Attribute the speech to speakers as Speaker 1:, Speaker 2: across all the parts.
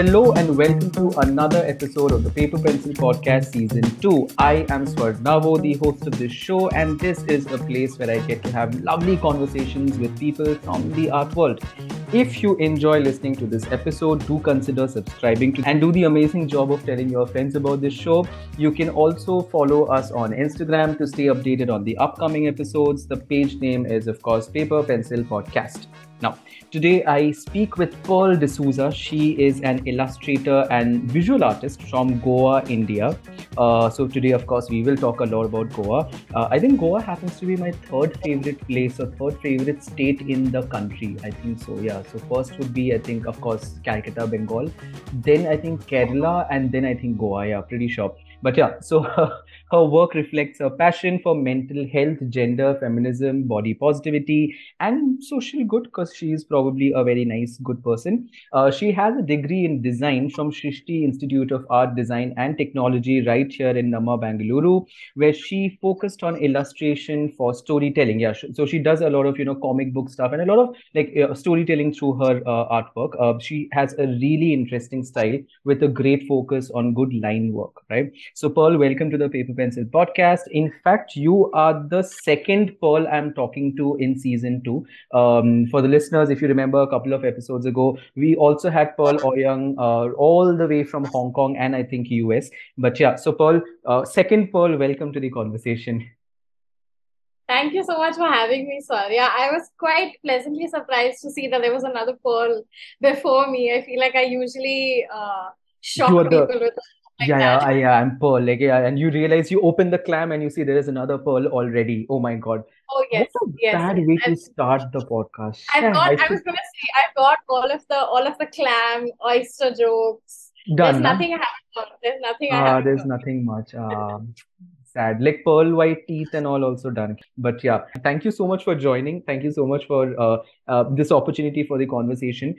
Speaker 1: Hello and welcome to another episode of the Paper Pencil Podcast Season 2. I am Swarnavo, the host of this show, and this is a place where I get to have lovely conversations with people from the art world. If you enjoy listening to this episode, do consider subscribing to and do the amazing job of telling your friends about this show. You can also follow us on Instagram to stay updated on the upcoming episodes. The page name is, of course, Paper Pencil Podcast. Now, today I speak with Pearl D'Souza. She is an illustrator and visual artist from Goa, India. So today, of course, we will talk a lot about Goa. I think Goa happens to be my third favorite place or third favorite state in the country. I think so, yeah. So first would be, I think, of course, Calcutta, Bengal. Then I think Kerala, and then I think Goa. Yeah, pretty sure. But yeah, so her work reflects her passion for mental health, gender, feminism, body positivity, and social good because she is probably a very nice, good person. She has a degree in design from Shrishti Institute of Art, Design and Technology right here in Namma, Bangalore, where she focused on illustration for storytelling. Yeah, so she does a lot of comic book stuff and a lot of storytelling through her artwork. She has a really interesting style with a great focus on good line work, right? So, Pearl, welcome to the Paper Pencil podcast. In fact, you are the second Pearl I'm talking to in season 2. For the listeners, if you remember a couple of episodes ago, we also had Pearl Oyang all the way from Hong Kong and I think US. But yeah, so Pearl, second Pearl, welcome to the conversation.
Speaker 2: Thank you so much for having me, sir. Yeah, I was quite pleasantly surprised to see that there was another Pearl before me. I feel like I usually
Speaker 1: You are
Speaker 2: shock
Speaker 1: the
Speaker 2: people with like
Speaker 1: yeah,
Speaker 2: that.
Speaker 1: I'm Pearl. Like, yeah, and you realize you open the clam and you see there is another Pearl already. Oh my God.
Speaker 2: Oh
Speaker 1: What
Speaker 2: yes,
Speaker 1: a
Speaker 2: yes,
Speaker 1: bad
Speaker 2: yes.
Speaker 1: way to start the podcast.
Speaker 2: I've
Speaker 1: Shit,
Speaker 2: got.
Speaker 1: I
Speaker 2: I
Speaker 1: should
Speaker 2: was gonna say I've got all of the clam oyster jokes. There's
Speaker 1: done,
Speaker 2: nothing I haven't got. There's nothing I haven't
Speaker 1: there's
Speaker 2: got.
Speaker 1: nothing much. Sad. Like pearl white teeth and all also done. But yeah, thank you so much for joining. Thank you so much for this opportunity for the conversation.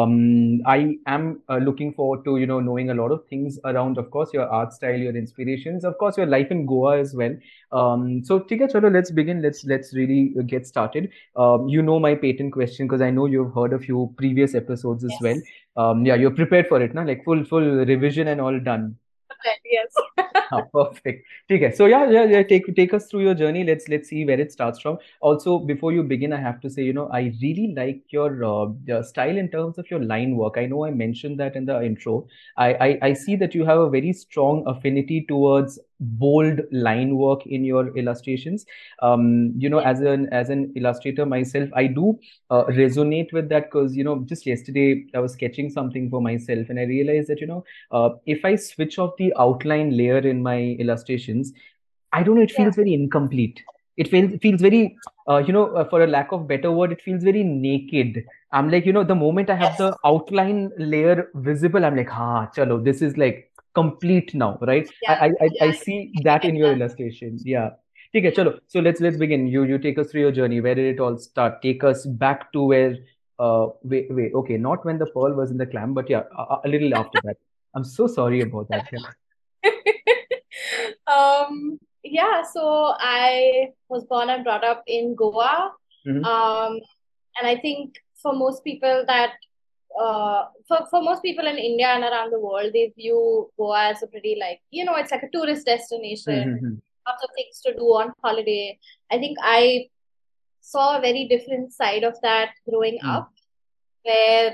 Speaker 1: I am looking forward to knowing a lot of things around, of course, your art style, your inspirations, of course, your life in Goa as well. So Tika, chalo, let's begin. Let's really get started. You know my patent question because I know you've heard a few previous episodes as well.
Speaker 2: Yes,
Speaker 1: Yeah, you're prepared for it, na? Like full revision and all done.
Speaker 2: yes.
Speaker 1: Perfect. Okay. So yeah. Take us through your journey. Let's see where it starts from. Also, before you begin, I have to say, I really like your style in terms of your line work. I know I mentioned that in the intro. I see that you have a very strong affinity towards bold line work in your illustrations.
Speaker 2: Yes.
Speaker 1: As an illustrator myself, I do resonate with that because just yesterday I was sketching something for myself and I realized that if I switch off the outline layer in my illustrations, I don't know, it
Speaker 2: Yeah.
Speaker 1: feels very incomplete. It feels very, for a lack of better word, it feels very naked. I'm like, the moment I have
Speaker 2: Yes.
Speaker 1: the outline layer visible, I'm like, chalo, this is like complete now, right? I
Speaker 2: Yeah.
Speaker 1: I I,
Speaker 2: Yeah.
Speaker 1: I
Speaker 2: I
Speaker 1: see
Speaker 2: completely
Speaker 1: that
Speaker 2: get
Speaker 1: in your
Speaker 2: that.
Speaker 1: illustration. Yeah. Okay, chalo. So let's begin. You take us through your journey. Where did it all start? Take us back to where wait, okay, not when the pearl was in the clam, but yeah, a little after that. I'm so sorry about that. Yeah.
Speaker 2: Yeah, so I was born and brought up in Goa.
Speaker 1: Mhm.
Speaker 2: Um, and I think for most people for most people in India and around the world, they view Goa as a pretty it's like a tourist destination,
Speaker 1: Mhm.
Speaker 2: lots of things to do on holiday. I think I saw a very different side of that growing
Speaker 1: Mhm.
Speaker 2: up, where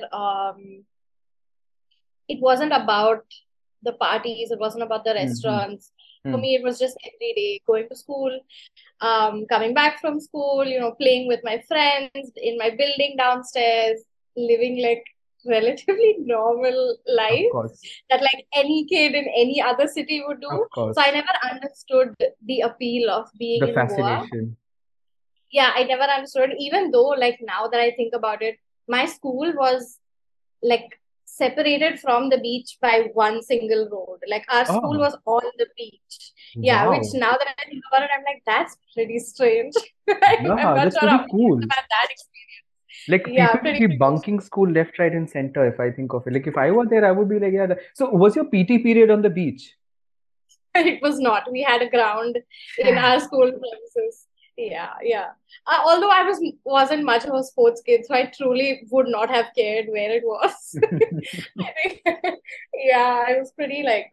Speaker 2: it wasn't about the parties, it wasn't about the
Speaker 1: Mhm.
Speaker 2: restaurants. For
Speaker 1: Mhm.
Speaker 2: me, it was just every day going to school, coming back from school, playing with my friends in my building downstairs, living like relatively normal
Speaker 1: Of
Speaker 2: life
Speaker 1: course.
Speaker 2: that like any kid in any other city would do.
Speaker 1: Of
Speaker 2: So I
Speaker 1: course.
Speaker 2: never understood the appeal of being
Speaker 1: The
Speaker 2: in Goa.
Speaker 1: fascination.
Speaker 2: Yeah, I never understood, even though like now that I think about it, my school was like separated from the beach by one single road. Like our school
Speaker 1: Oh,
Speaker 2: was on the beach. Yeah, which
Speaker 1: wow.
Speaker 2: now that I think about it, I'm like, that's pretty strange. I'm
Speaker 1: Yeah,
Speaker 2: not
Speaker 1: that's
Speaker 2: sure how
Speaker 1: pretty
Speaker 2: many kids
Speaker 1: cool.
Speaker 2: have had that experience.
Speaker 1: Like
Speaker 2: Yeah,
Speaker 1: people would
Speaker 2: pretty
Speaker 1: be
Speaker 2: strange.
Speaker 1: bunking school left, right, and center if I think of it. Like if I were there, I would be like, yeah. So was your PT period on the beach?
Speaker 2: It was not. We had a ground in
Speaker 1: Shit.
Speaker 2: our school premises. Yeah. Although wasn't much of a sports kid, so I truly would not have cared where it was. I think, yeah, I was pretty like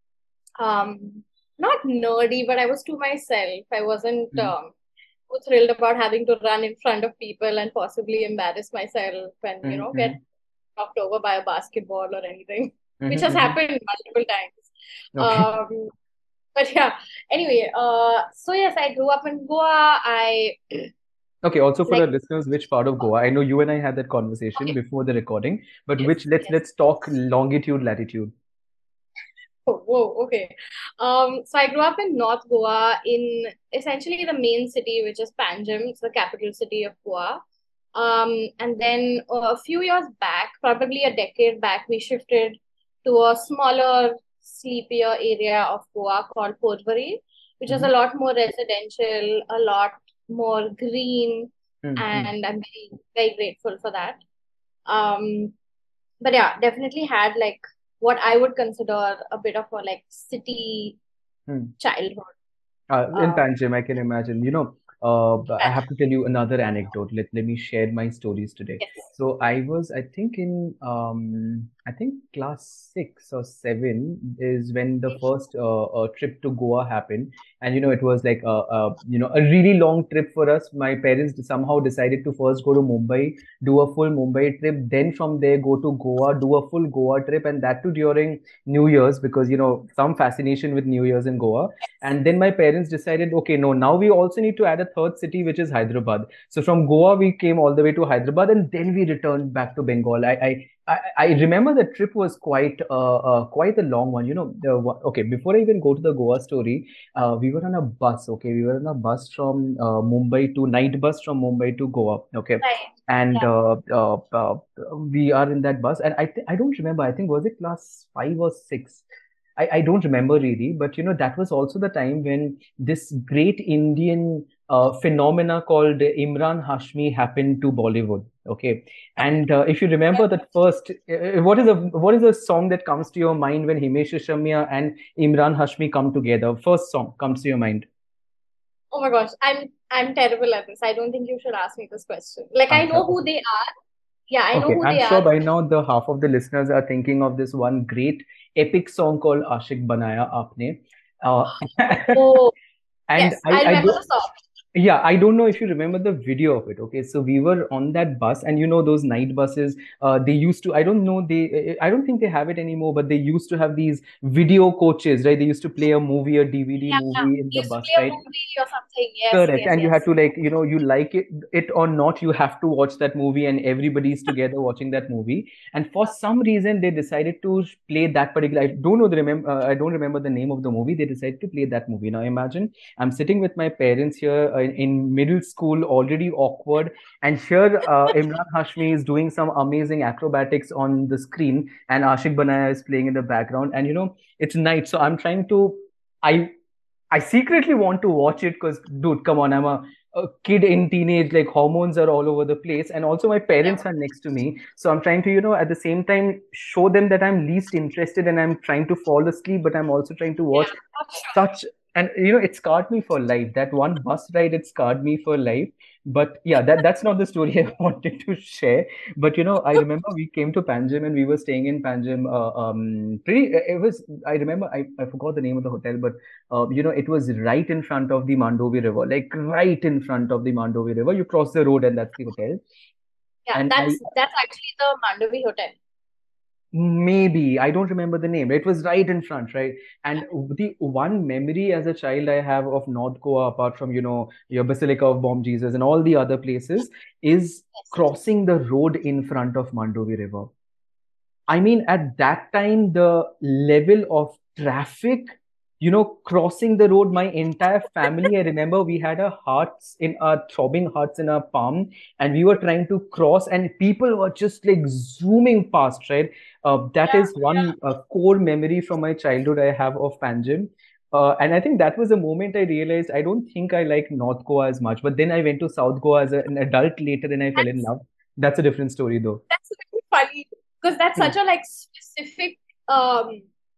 Speaker 2: not nerdy, but I was to myself. I wasn't
Speaker 1: Mhm,
Speaker 2: too thrilled about having to run in front of people and possibly embarrass myself and get
Speaker 1: mhm,
Speaker 2: knocked over by a basketball or anything, which
Speaker 1: mhm,
Speaker 2: has
Speaker 1: mhm.
Speaker 2: happened multiple times.
Speaker 1: Okay.
Speaker 2: But yeah, anyway, so yes, I grew up in Goa. I
Speaker 1: Okay, also for
Speaker 2: like
Speaker 1: our listeners, which part of Goa? I know you and I had that conversation
Speaker 2: okay,
Speaker 1: before the recording, but
Speaker 2: yes,
Speaker 1: which let's
Speaker 2: yes.
Speaker 1: let's talk longitude, latitude.
Speaker 2: Oh, whoa, okay. So I grew up in North Goa in essentially the main city, which is Panjim. It's the capital city of Goa. And then a few years back, probably a decade back, we shifted to a smaller, sleepier area of Goa called Porvorim, which is a
Speaker 1: Hmm.
Speaker 2: lot more residential, a lot more green,
Speaker 1: Hmm.
Speaker 2: and I'm very, very grateful for that. Um, but yeah, definitely had like what I would consider a bit of a like city
Speaker 1: Hmm.
Speaker 2: childhood.
Speaker 1: In
Speaker 2: Um,
Speaker 1: Panjim, I can imagine. I have to tell you another anecdote. Let me share my stories today.
Speaker 2: yes.
Speaker 1: So I think in I think class 6 or 7 is when the first trip to Goa happened, and it was like a really long trip for us. My parents somehow decided to first go to Mumbai, do a full Mumbai trip, then from there go to Goa, do a full Goa trip, and that too during New Year's because some fascination with New Year's in Goa. And then my parents decided, okay, no, now we also need to add a third city, which is Hyderabad. So from Goa, we came all the way to Hyderabad, and then we returned back to Bengal. I remember the trip was quite a long one. Okay, before I even go to the Goa story, we were on a bus. Okay, we were on a bus from Mumbai to night bus from Mumbai to Goa. Okay,
Speaker 2: Right.
Speaker 1: and
Speaker 2: Yeah.
Speaker 1: we are in that bus, and I don't remember. I think was it class 5 or 6. I don't remember really, but that was also the time when this great Indian phenomena called Imran Hashmi happened to Bollywood. Okay, and if you remember that first, what is the song that comes to your mind when Himesh Reshammiya and Imran Hashmi come together? First song comes to your mind.
Speaker 2: Oh my gosh, I'm terrible at this. I don't think you should ask me this question. Like I
Speaker 1: Acha,
Speaker 2: know who
Speaker 1: okay.
Speaker 2: they are. Yeah, I know
Speaker 1: Okay,
Speaker 2: who
Speaker 1: I'm
Speaker 2: they
Speaker 1: sure
Speaker 2: are.
Speaker 1: by now the half of the listeners are thinking of this one great epic song called Ashik Banaya Aapne. Uh,
Speaker 2: Oh,
Speaker 1: and
Speaker 2: yes,
Speaker 1: I,
Speaker 2: I
Speaker 1: I
Speaker 2: remember
Speaker 1: do,
Speaker 2: the song.
Speaker 1: yeah, I don't know if you remember the video of it. Okay, so we were on that bus, and those night buses. They used to. I don't know. I don't think they have it anymore. But they used to have these video coaches, right? They used to play a movie, a DVD
Speaker 2: Yeah, yeah.
Speaker 1: movie in
Speaker 2: They
Speaker 1: the
Speaker 2: used to
Speaker 1: bus,
Speaker 2: play a
Speaker 1: right?
Speaker 2: movie or something. Yes,
Speaker 1: Correct.
Speaker 2: yes,
Speaker 1: And you had
Speaker 2: yes.
Speaker 1: to, like, you like it or not, you have to watch that movie, and everybody's together watching that movie. And for some reason, they decided to play that particular. I don't remember the name of the movie. They decided to play that movie. Now imagine I'm sitting with my parents here in middle school, already awkward, and here Imran Hashmi is doing some amazing acrobatics on the screen, and Ashik Banaya is playing in the background. And it's night, so I'm trying to. I secretly want to watch it because, dude, come on, I'm a kid in teenage, like hormones are all over the place. And also, my
Speaker 2: Yeah.
Speaker 1: parents are next to me. So I'm trying to, at the same time, show them that I'm least interested and I'm trying to fall asleep, but I'm also trying to watch
Speaker 2: Yeah. I'm sure.
Speaker 1: such. And, it scarred me for life. That one bus ride, it scarred me for life. But yeah, that's not the story I wanted to share. But I remember we came to Panjim and we were staying in Panjim. Pretty. It was. I remember. I forgot the name of the hotel, but it was right in front of the Mandovi River, like right in front of the Mandovi River. You cross the road and that's the hotel.
Speaker 2: Yeah,
Speaker 1: And
Speaker 2: that's actually the Mandovi Hotel.
Speaker 1: maybe I don't remember the name. It was right in front, right? And the one memory as a child I have of North Goa, apart from your Basilica of Bom Jesus and all the other places, is
Speaker 2: Yes.
Speaker 1: crossing the road in front of Mandovi River. I mean, at that time, the level of traffic, crossing the road, my entire family, I remember we had our hearts in our throbbing hearts in our palm, and we were trying to cross, and people were just like zooming past, right? That
Speaker 2: Yeah,
Speaker 1: is one core memory from my childhood I have of Panjim. And I think that was the moment I realized I don't think I like North Goa as much. But then I went to South Goa as an adult later and I fell in
Speaker 2: that's
Speaker 1: love. That's a different story, though.
Speaker 2: that's really funny because that's
Speaker 1: Hmm.
Speaker 2: such a like specific um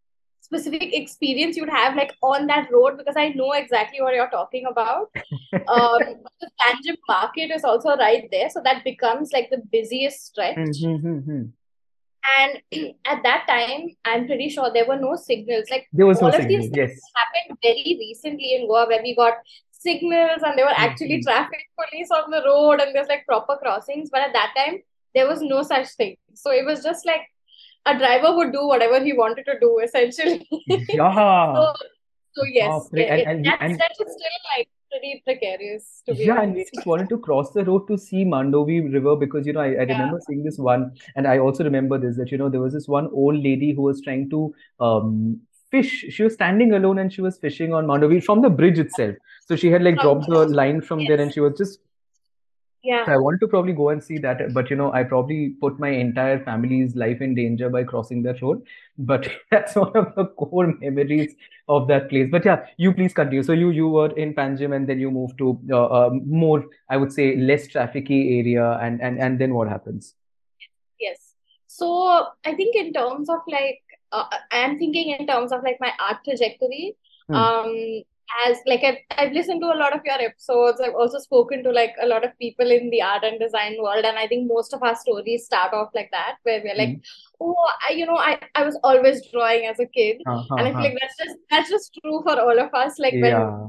Speaker 2: specific experience you'd have like on that road, because I know exactly what you're talking about. The Panjim market is also right there, so that becomes like the busiest stretch.
Speaker 1: Mm-hmm.
Speaker 2: And at that time, I'm pretty sure there were no signals. Like
Speaker 1: There was no
Speaker 2: all of these
Speaker 1: signal.
Speaker 2: things
Speaker 1: Yes.
Speaker 2: happened very recently in Goa, where we got signals and there were actually
Speaker 1: Mhm.
Speaker 2: traffic police on the road and there's like proper crossings. But at that time, there was no such thing. So it was just like a driver would do whatever he wanted to do, essentially.
Speaker 1: Yeah.
Speaker 2: So, so yes,
Speaker 1: Baapre.
Speaker 2: that stretch is still like pretty precarious, to be
Speaker 1: Yeah, and we
Speaker 2: honest.
Speaker 1: just wanted to cross the road to see Mandovi River because, I
Speaker 2: Yeah,
Speaker 1: remember seeing this one, and I also remember this that, there was this one old lady who was trying to fish. She was standing alone and she was fishing on Mandovi from the bridge itself. So she had like
Speaker 2: from
Speaker 1: dropped the line from there and
Speaker 2: yes,
Speaker 1: she was just.
Speaker 2: yeah.
Speaker 1: So I want to probably go and see that, but I probably put my entire family's life in danger by crossing that road. But that's one of the core memories of that place. But yeah, you please continue. So you were in Panjim and then you moved to more, I would say, less trafficy area, and then what happens?
Speaker 2: Yes. So I think in terms of like, I'm thinking in terms of like my art trajectory.
Speaker 1: Hmm.
Speaker 2: Um, as like I've listened to a lot of your episodes. I've also spoken to like a lot of people in the art and design world, and I think most of our stories start off like that, where we're like,
Speaker 1: Hmm.
Speaker 2: oh, I was always drawing as a kid, and I feel
Speaker 1: Uh-huh.
Speaker 2: like that's just true for all of us. Like when
Speaker 1: Yeah.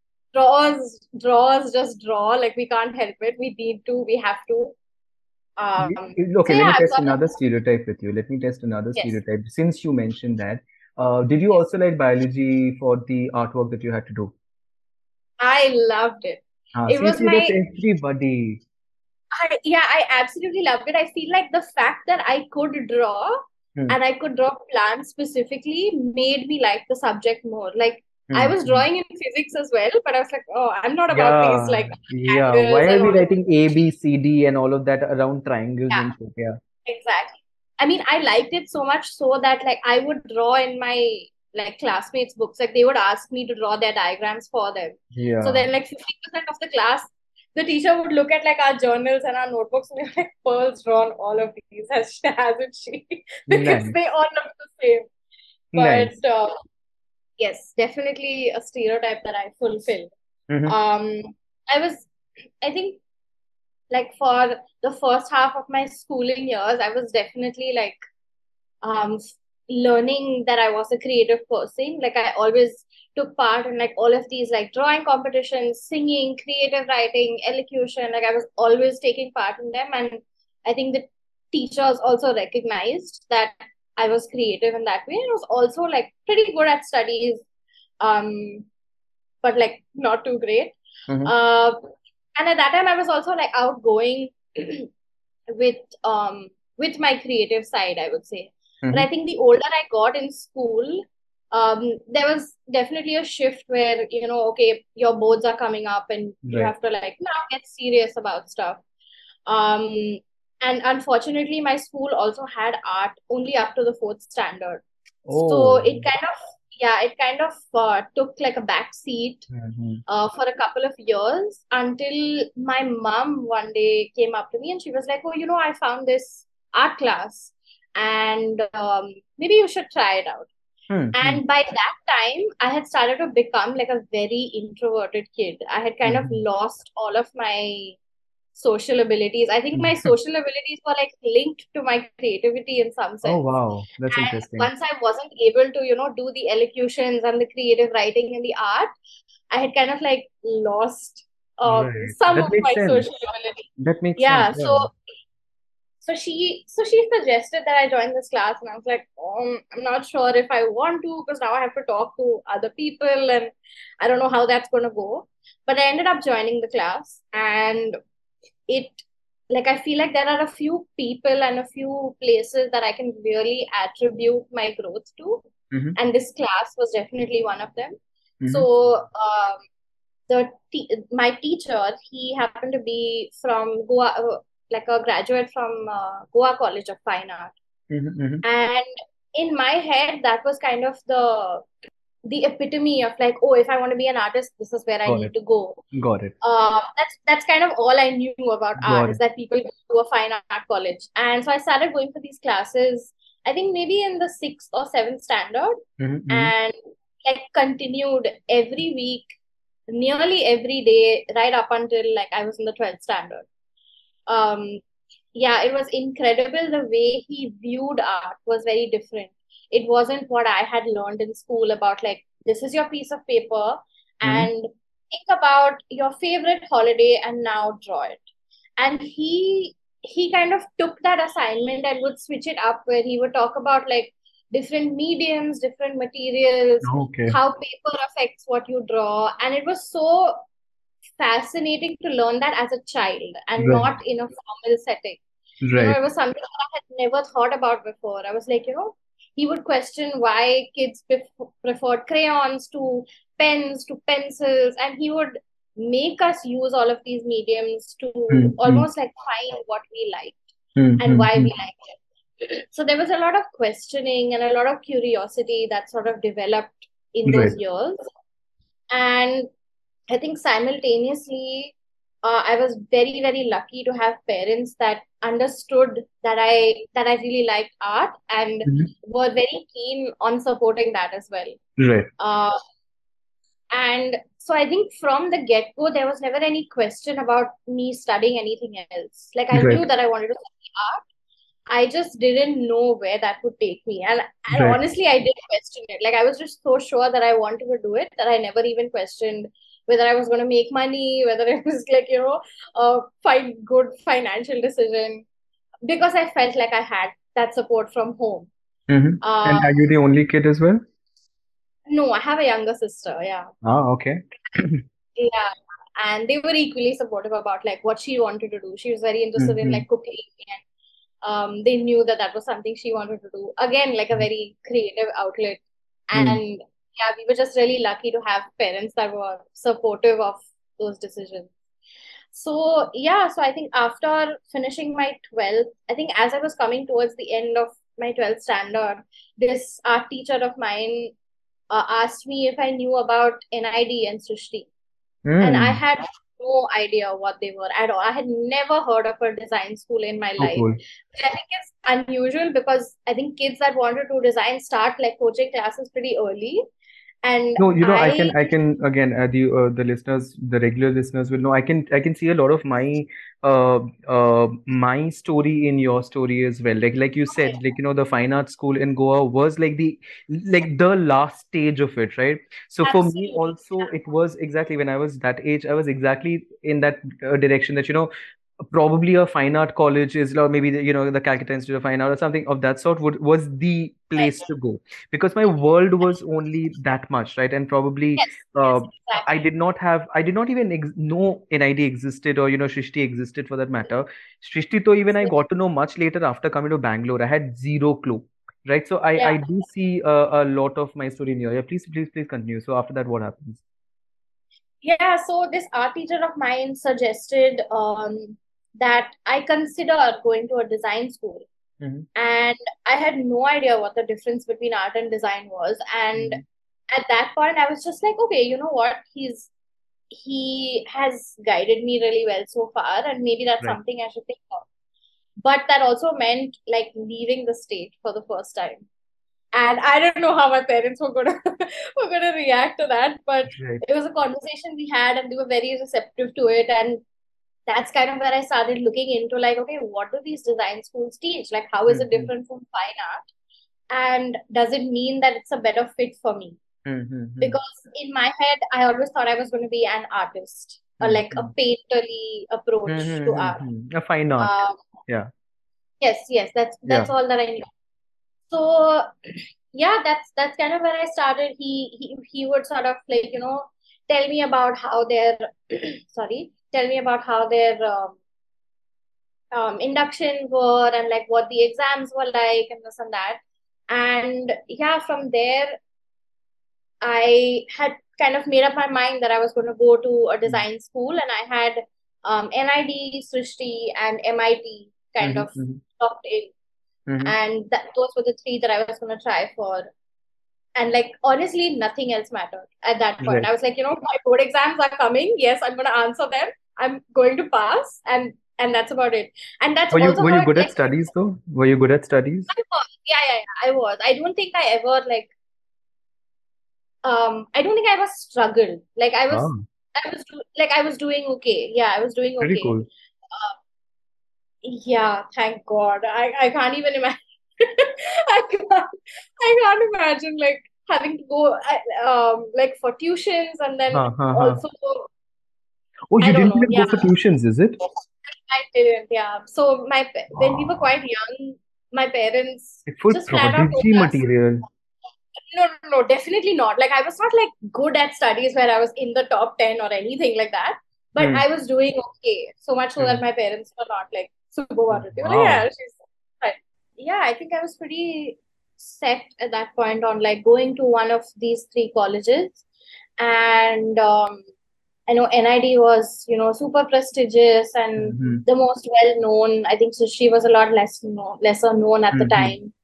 Speaker 2: draws just draw, like we can't help it. We need to, we have to.
Speaker 1: Okay,
Speaker 2: So
Speaker 1: let
Speaker 2: yeah,
Speaker 1: me
Speaker 2: I've
Speaker 1: test
Speaker 2: got
Speaker 1: another stereotype with you. Let me test another
Speaker 2: yes.
Speaker 1: stereotype. Since you mentioned that, did you
Speaker 2: Yes,
Speaker 1: also like biology for the artwork that you had to do?
Speaker 2: I loved it. It was
Speaker 1: See, that's
Speaker 2: my,
Speaker 1: everybody.
Speaker 2: yeah, I absolutely loved it. I feel like the fact that I could draw
Speaker 1: Hmm.
Speaker 2: and I could draw plants specifically made me like the subject more. Like I
Speaker 1: Hmm.
Speaker 2: was
Speaker 1: Hmm.
Speaker 2: drawing in physics as well, but I was like, oh, I'm not about these
Speaker 1: Yeah,
Speaker 2: like
Speaker 1: yeah. Why
Speaker 2: angles
Speaker 1: are
Speaker 2: and
Speaker 1: we
Speaker 2: all of
Speaker 1: writing A, B, C, D and all of that around triangles
Speaker 2: that.
Speaker 1: and shit? Yeah.
Speaker 2: Exactly. I mean, I liked it so much so that like I would draw in my like classmates' books. Like they would ask me to draw their diagrams for them. So
Speaker 1: Yeah.
Speaker 2: then like 50% of the class, the teacher would look at like our journals and our notebooks and be like, Pearl's drawn all of these, hasn't she? Because they
Speaker 1: Nice.
Speaker 2: all look the same.
Speaker 1: Nice.
Speaker 2: But yes, definitely a stereotype that I fulfill.
Speaker 1: Mm-hmm.
Speaker 2: Um, I was, I think like for the first half of my schooling years, I was definitely like um learning that I was a creative person. Like I always took part in like all of these like drawing competitions, singing, creative writing, elocution. Like I was always taking part in them, and I think the teachers also recognized that I was creative in that way. And I was also like pretty good at studies, um, but like not too great.
Speaker 1: Mm-hmm.
Speaker 2: Uh, and at that time, I was also like outgoing with um with my creative side, I would say. But I
Speaker 1: Mm-hmm.
Speaker 2: think the older I got in school, there was definitely a shift where, okay, your boards are coming up and you
Speaker 1: Right.
Speaker 2: have to like now get serious about stuff. Um, and unfortunately, my school also had art only up to the fourth standard. So
Speaker 1: Oh.
Speaker 2: it kind of took like a back seat
Speaker 1: Mm-hmm.
Speaker 2: for a couple of years until my mom one day came up to me and she was like, oh, I found this art class and maybe you should try it out.
Speaker 1: Mm-hmm.
Speaker 2: And by that time, I had started to become like a very introverted kid. I had kind of
Speaker 1: Mm-hmm.
Speaker 2: lost all of my social abilities. I think my social abilities were like linked to my creativity in some
Speaker 1: Oh,
Speaker 2: sense.
Speaker 1: wow. That's
Speaker 2: And
Speaker 1: interesting.
Speaker 2: once I wasn't able to, do the elocutions and the creative writing and the art, I had kind of like lost
Speaker 1: Right.
Speaker 2: some
Speaker 1: That
Speaker 2: of
Speaker 1: makes
Speaker 2: my
Speaker 1: sense.
Speaker 2: social ability.
Speaker 1: That makes sense.
Speaker 2: Yeah,
Speaker 1: Yeah.
Speaker 2: so she suggested that I join this class, and I was like, I'm not sure if I want to because now I have to talk to other people, and I don't know how that's going to go. But I ended up joining the class, and it like I feel like there are a few people and a few places that I can really attribute my growth to,
Speaker 1: Mm-hmm.
Speaker 2: and this class was definitely one of them.
Speaker 1: Mm-hmm.
Speaker 2: So my teacher, he happened to be from Goa, like a graduate from Goa College of Fine Art,
Speaker 1: Mm-hmm. Mm-hmm.
Speaker 2: and in my head that was kind of the epitome of like, oh, if I want to be an artist, this is where I
Speaker 1: Got
Speaker 2: need
Speaker 1: it.
Speaker 2: to go.
Speaker 1: Got it.
Speaker 2: That's kind of all I knew about art,
Speaker 1: Got
Speaker 2: is
Speaker 1: it.
Speaker 2: that people go to a fine art college. And so I started going for these classes. I think maybe in the sixth or seventh standard,
Speaker 1: Mm-hmm.
Speaker 2: and like continued every week, nearly every day, right up until like I was in the 12th standard. Um, yeah, it was incredible. The way he viewed art was very different. It wasn't what I had learned in school about like, this is your piece of paper
Speaker 1: Mm-hmm.
Speaker 2: and think about your favorite holiday and now draw it. And he kind of took that assignment and would switch it up where he would talk about like different mediums, different materials,
Speaker 1: Okay.
Speaker 2: how paper affects what you draw. And it was so fascinating to learn that as a child and
Speaker 1: Right.
Speaker 2: not in a formal setting.
Speaker 1: Right.
Speaker 2: It was something that I had never thought about before. I was like, he would question why kids preferred crayons to pens to pencils, and he would make us use all of these mediums to
Speaker 1: Mm-hmm.
Speaker 2: almost like find what we like and why
Speaker 1: Mm-hmm.
Speaker 2: we like it. So there was a lot of questioning and a lot of curiosity that sort of developed in those
Speaker 1: Right.
Speaker 2: years. And I think simultaneously, I was very, very lucky to have parents that understood that I really liked art and
Speaker 1: Mhm.
Speaker 2: were very keen on supporting that as well.
Speaker 1: Right.
Speaker 2: Uh, and so I think from the get-go, there was never any question about me studying anything else. Like I
Speaker 1: Right.
Speaker 2: knew that I wanted to study art. I just didn't know where that would take me. And
Speaker 1: Right.
Speaker 2: honestly, I didn't question it. Like I was just so sure that I wanted to do it that I never even questioned whether I was going to make money, whether it was like, find good financial decision because I felt like I had that support from home.
Speaker 1: Mm-hmm.
Speaker 2: Uh,
Speaker 1: And are you the only kid as well?
Speaker 2: no, I have a younger sister. Yeah.
Speaker 1: Ah, okay.
Speaker 2: Yeah. And they were equally supportive about like what she wanted to do. She was very interested in
Speaker 1: Mm-hmm.
Speaker 2: like cooking, they knew that that was something she wanted to do. Again, like a very creative outlet.
Speaker 1: Mm-hmm.
Speaker 2: And yeah, we were just really lucky to have parents that were supportive of those decisions. So yeah, so I think after finishing my 12th, I think as I was coming towards the end of my 12th standard, this art teacher of mine asked me if I knew about NID and Srishti. And I
Speaker 1: Mm.
Speaker 2: had no idea what they were at all. I had never heard of a design school in my
Speaker 1: So
Speaker 2: life,
Speaker 1: cool.
Speaker 2: which I think is unusual because I think kids that want to do design start like coaching classes pretty early. And
Speaker 1: No,
Speaker 2: I,
Speaker 1: I can again, the listeners, the regular listeners will know. I can see a lot of uh, my story in your story as well. Like you said, like the fine art school in Goa was like the last stage of it, right? So for me
Speaker 2: absolutely,
Speaker 1: also, it was exactly when I was that age, I was exactly in that direction that probably a fine art college is, or maybe the Calcutta Institute of Fine Art or something of that sort was the
Speaker 2: right.
Speaker 1: place to go, because my world was only that much, right? And probably
Speaker 2: Yes,
Speaker 1: uh,
Speaker 2: yes, exactly.
Speaker 1: I did not even know NID existed, or Shrishti existed for that matter. Shrishti, though, even I got to know much later after coming to Bangalore. I had zero clue, right? So I
Speaker 2: Yeah.
Speaker 1: do see a lot of my story in here. Yeah, please continue. So after that, what happens?
Speaker 2: Yeah, so this art teacher of mine suggested that I consider going to a design school.
Speaker 1: Mm-hmm.
Speaker 2: And I had no idea what the difference between art and design was. And
Speaker 1: Mm-hmm.
Speaker 2: at that point, I was just like, okay, you know what? He has guided me really well so far, and maybe that's
Speaker 1: Right.
Speaker 2: something I should think of. But that also meant like leaving the state for the first time. And I don't know how my parents were gonna were gonna react to that, but
Speaker 1: Right.
Speaker 2: it was a conversation we had, and they were very receptive to it. And that's kind of where I started looking into like, okay, what do these design schools teach? Like, how is it
Speaker 1: Mm-hmm.
Speaker 2: different from fine art? And does it mean that it's a better fit for me?
Speaker 1: Mm-hmm.
Speaker 2: Because in my head, I always thought I was going to be an artist or like a
Speaker 1: Mm-hmm.
Speaker 2: painterly approach to art.
Speaker 1: A fine art.
Speaker 2: Um,
Speaker 1: Yeah.
Speaker 2: yes, yes,
Speaker 1: Yeah.
Speaker 2: that's all that I knew. So yeah, that's kind of where I started. He would sort of like tell me about how their sorry, tell me about how their inductions were and like what the exams were like and this and that. And yeah, from there, I had kind of made up my mind that I was going to go to a design school, and I had NID, Srishti, and MIT kind of
Speaker 1: Mm-hmm.
Speaker 2: locked in,
Speaker 1: Mm-hmm.
Speaker 2: and those were the three that I was going to try for. And like honestly, nothing else mattered at that point.
Speaker 1: Right.
Speaker 2: I was like, my board exams are coming. Yes, I'm going to answer them. I'm going to pass, and that's about it. And that's
Speaker 1: Were you
Speaker 2: also
Speaker 1: were
Speaker 2: how
Speaker 1: you
Speaker 2: it
Speaker 1: good at
Speaker 2: like
Speaker 1: studies though? Were you good at studies?
Speaker 2: I was. Yeah, I was. I don't think I ever struggled.
Speaker 1: Oh,
Speaker 2: Like I was doing okay. Yeah, I was doing
Speaker 1: pretty
Speaker 2: okay.
Speaker 1: cool.
Speaker 2: Yeah, thank God. I can't even imagine. I can't imagine like having to go like for tuitions and then
Speaker 1: Huh.
Speaker 2: also
Speaker 1: Oh,
Speaker 2: I
Speaker 1: you
Speaker 2: don't
Speaker 1: didn't
Speaker 2: know.
Speaker 1: even
Speaker 2: Yeah,
Speaker 1: go for tuitions, is it?
Speaker 2: I didn't. Yeah. So when we were
Speaker 1: Oh,
Speaker 2: quite young, my parents
Speaker 1: like full
Speaker 2: just flat out told
Speaker 1: prodigy
Speaker 2: us,
Speaker 1: material.
Speaker 2: no, definitely not. Like I was not like good at studies where I was in the top 10 or anything like that. But
Speaker 1: Hmm.
Speaker 2: I was doing okay. So much so that
Speaker 1: Hmm.
Speaker 2: my parents were not like super worried. They were like,
Speaker 1: Wow.
Speaker 2: yeah, she's fine. Yeah, I think I was pretty set at that point on like going to one of these three colleges. And I know NID was, super prestigious and
Speaker 1: Mm-hmm.
Speaker 2: the most well known. I think so she was a lot lesser known at the
Speaker 1: Mm-hmm.
Speaker 2: time.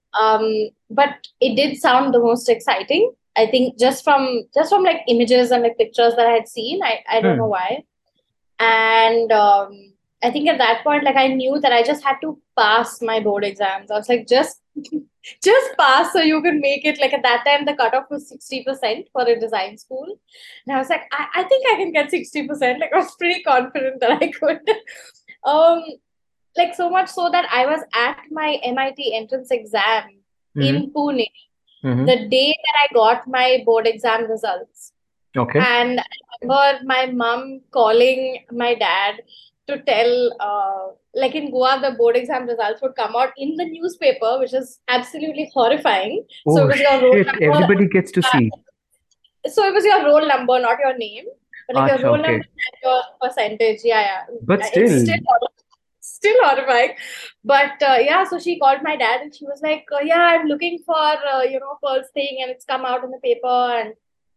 Speaker 2: But it did sound the most exciting. I think just from like images and like pictures that I had seen, I don't know
Speaker 1: Hmm.
Speaker 2: why. And I think at that point, like I knew that I just had to pass my board exams. I was like, just pass so you can make it. Like at that time, the cutoff was 60% for a design school. And I was like, I think I can get 60%. Like I was pretty confident that I could. um, like so much so that I was at my MIT entrance exam
Speaker 1: Mm-hmm.
Speaker 2: in Pune
Speaker 1: Mm-hmm.
Speaker 2: the day that I got my board exam results.
Speaker 1: Okay.
Speaker 2: And I remember my mom calling my dad to tell, like in Goa, the board exam results would come out in the newspaper, which is absolutely horrifying. So it
Speaker 1: Oh
Speaker 2: was your roll
Speaker 1: shit!
Speaker 2: number.
Speaker 1: Everybody gets to see.
Speaker 2: So it was your roll number, not your name, but like your
Speaker 1: Acha,
Speaker 2: roll number
Speaker 1: okay.
Speaker 2: and your percentage.
Speaker 1: But
Speaker 2: It's
Speaker 1: still,
Speaker 2: still horrifying. But yeah, so she called my dad and she was like, "Yeah, I'm looking for Pearl's thing, and it's come out in the paper." And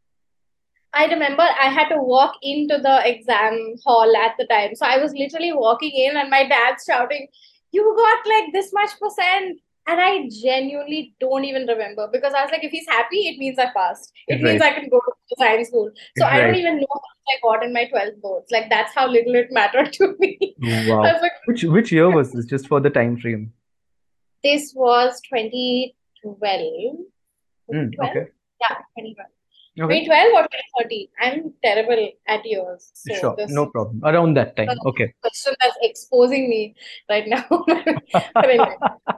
Speaker 2: I remember I had to walk into the exam hall at the time. So I was literally walking in, and my dad's shouting, "You got like this much percent." And I genuinely don't even remember because I was like, if he's happy, it means I passed. It means
Speaker 1: right,
Speaker 2: I can go to the science school. So I don't
Speaker 1: right.
Speaker 2: even know how much I got in my 12th boards. Like, that's how little it mattered to me. I
Speaker 1: Wow.
Speaker 2: was like,
Speaker 1: Which year was this? Just for the time frame.
Speaker 2: this was 2012.
Speaker 1: Okay.
Speaker 2: 2012? Yeah, 2012.
Speaker 1: Okay.
Speaker 2: 2012 or 2013? I'm terrible at years. So
Speaker 1: Sure.
Speaker 2: this
Speaker 1: No problem. Around that
Speaker 2: the
Speaker 1: time. Okay.
Speaker 2: question that's exposing me right now. But anyway.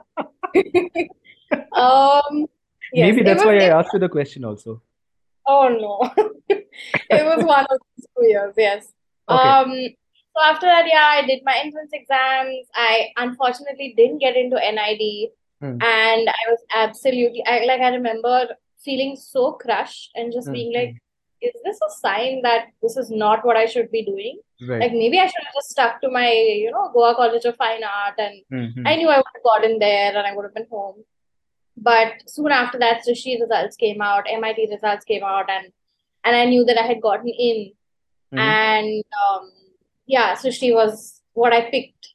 Speaker 2: Um, yes,
Speaker 1: Maybe
Speaker 2: it
Speaker 1: that's
Speaker 2: was
Speaker 1: why
Speaker 2: it
Speaker 1: I asked you the question also.
Speaker 2: oh no. It was one of those 2 years, yes.
Speaker 1: Okay.
Speaker 2: So after that, yeah, I did my entrance exams. I unfortunately didn't get into NID,
Speaker 1: Hmm.
Speaker 2: and I was I remember feeling so crushed and just
Speaker 1: Hmm.
Speaker 2: being
Speaker 1: Hmm.
Speaker 2: like, is this a sign that this is not what I should be doing?
Speaker 1: Right.
Speaker 2: Like maybe I should have just stuck to my, Goa College of Fine Art, and
Speaker 1: Hmm. Hmm.
Speaker 2: I knew I would have gotten there and I would have been home. But soon after that, Sushi results came out, MIT results came out, and I knew that I had gotten in.
Speaker 1: Hmm.
Speaker 2: And yeah, Sushi was what I picked,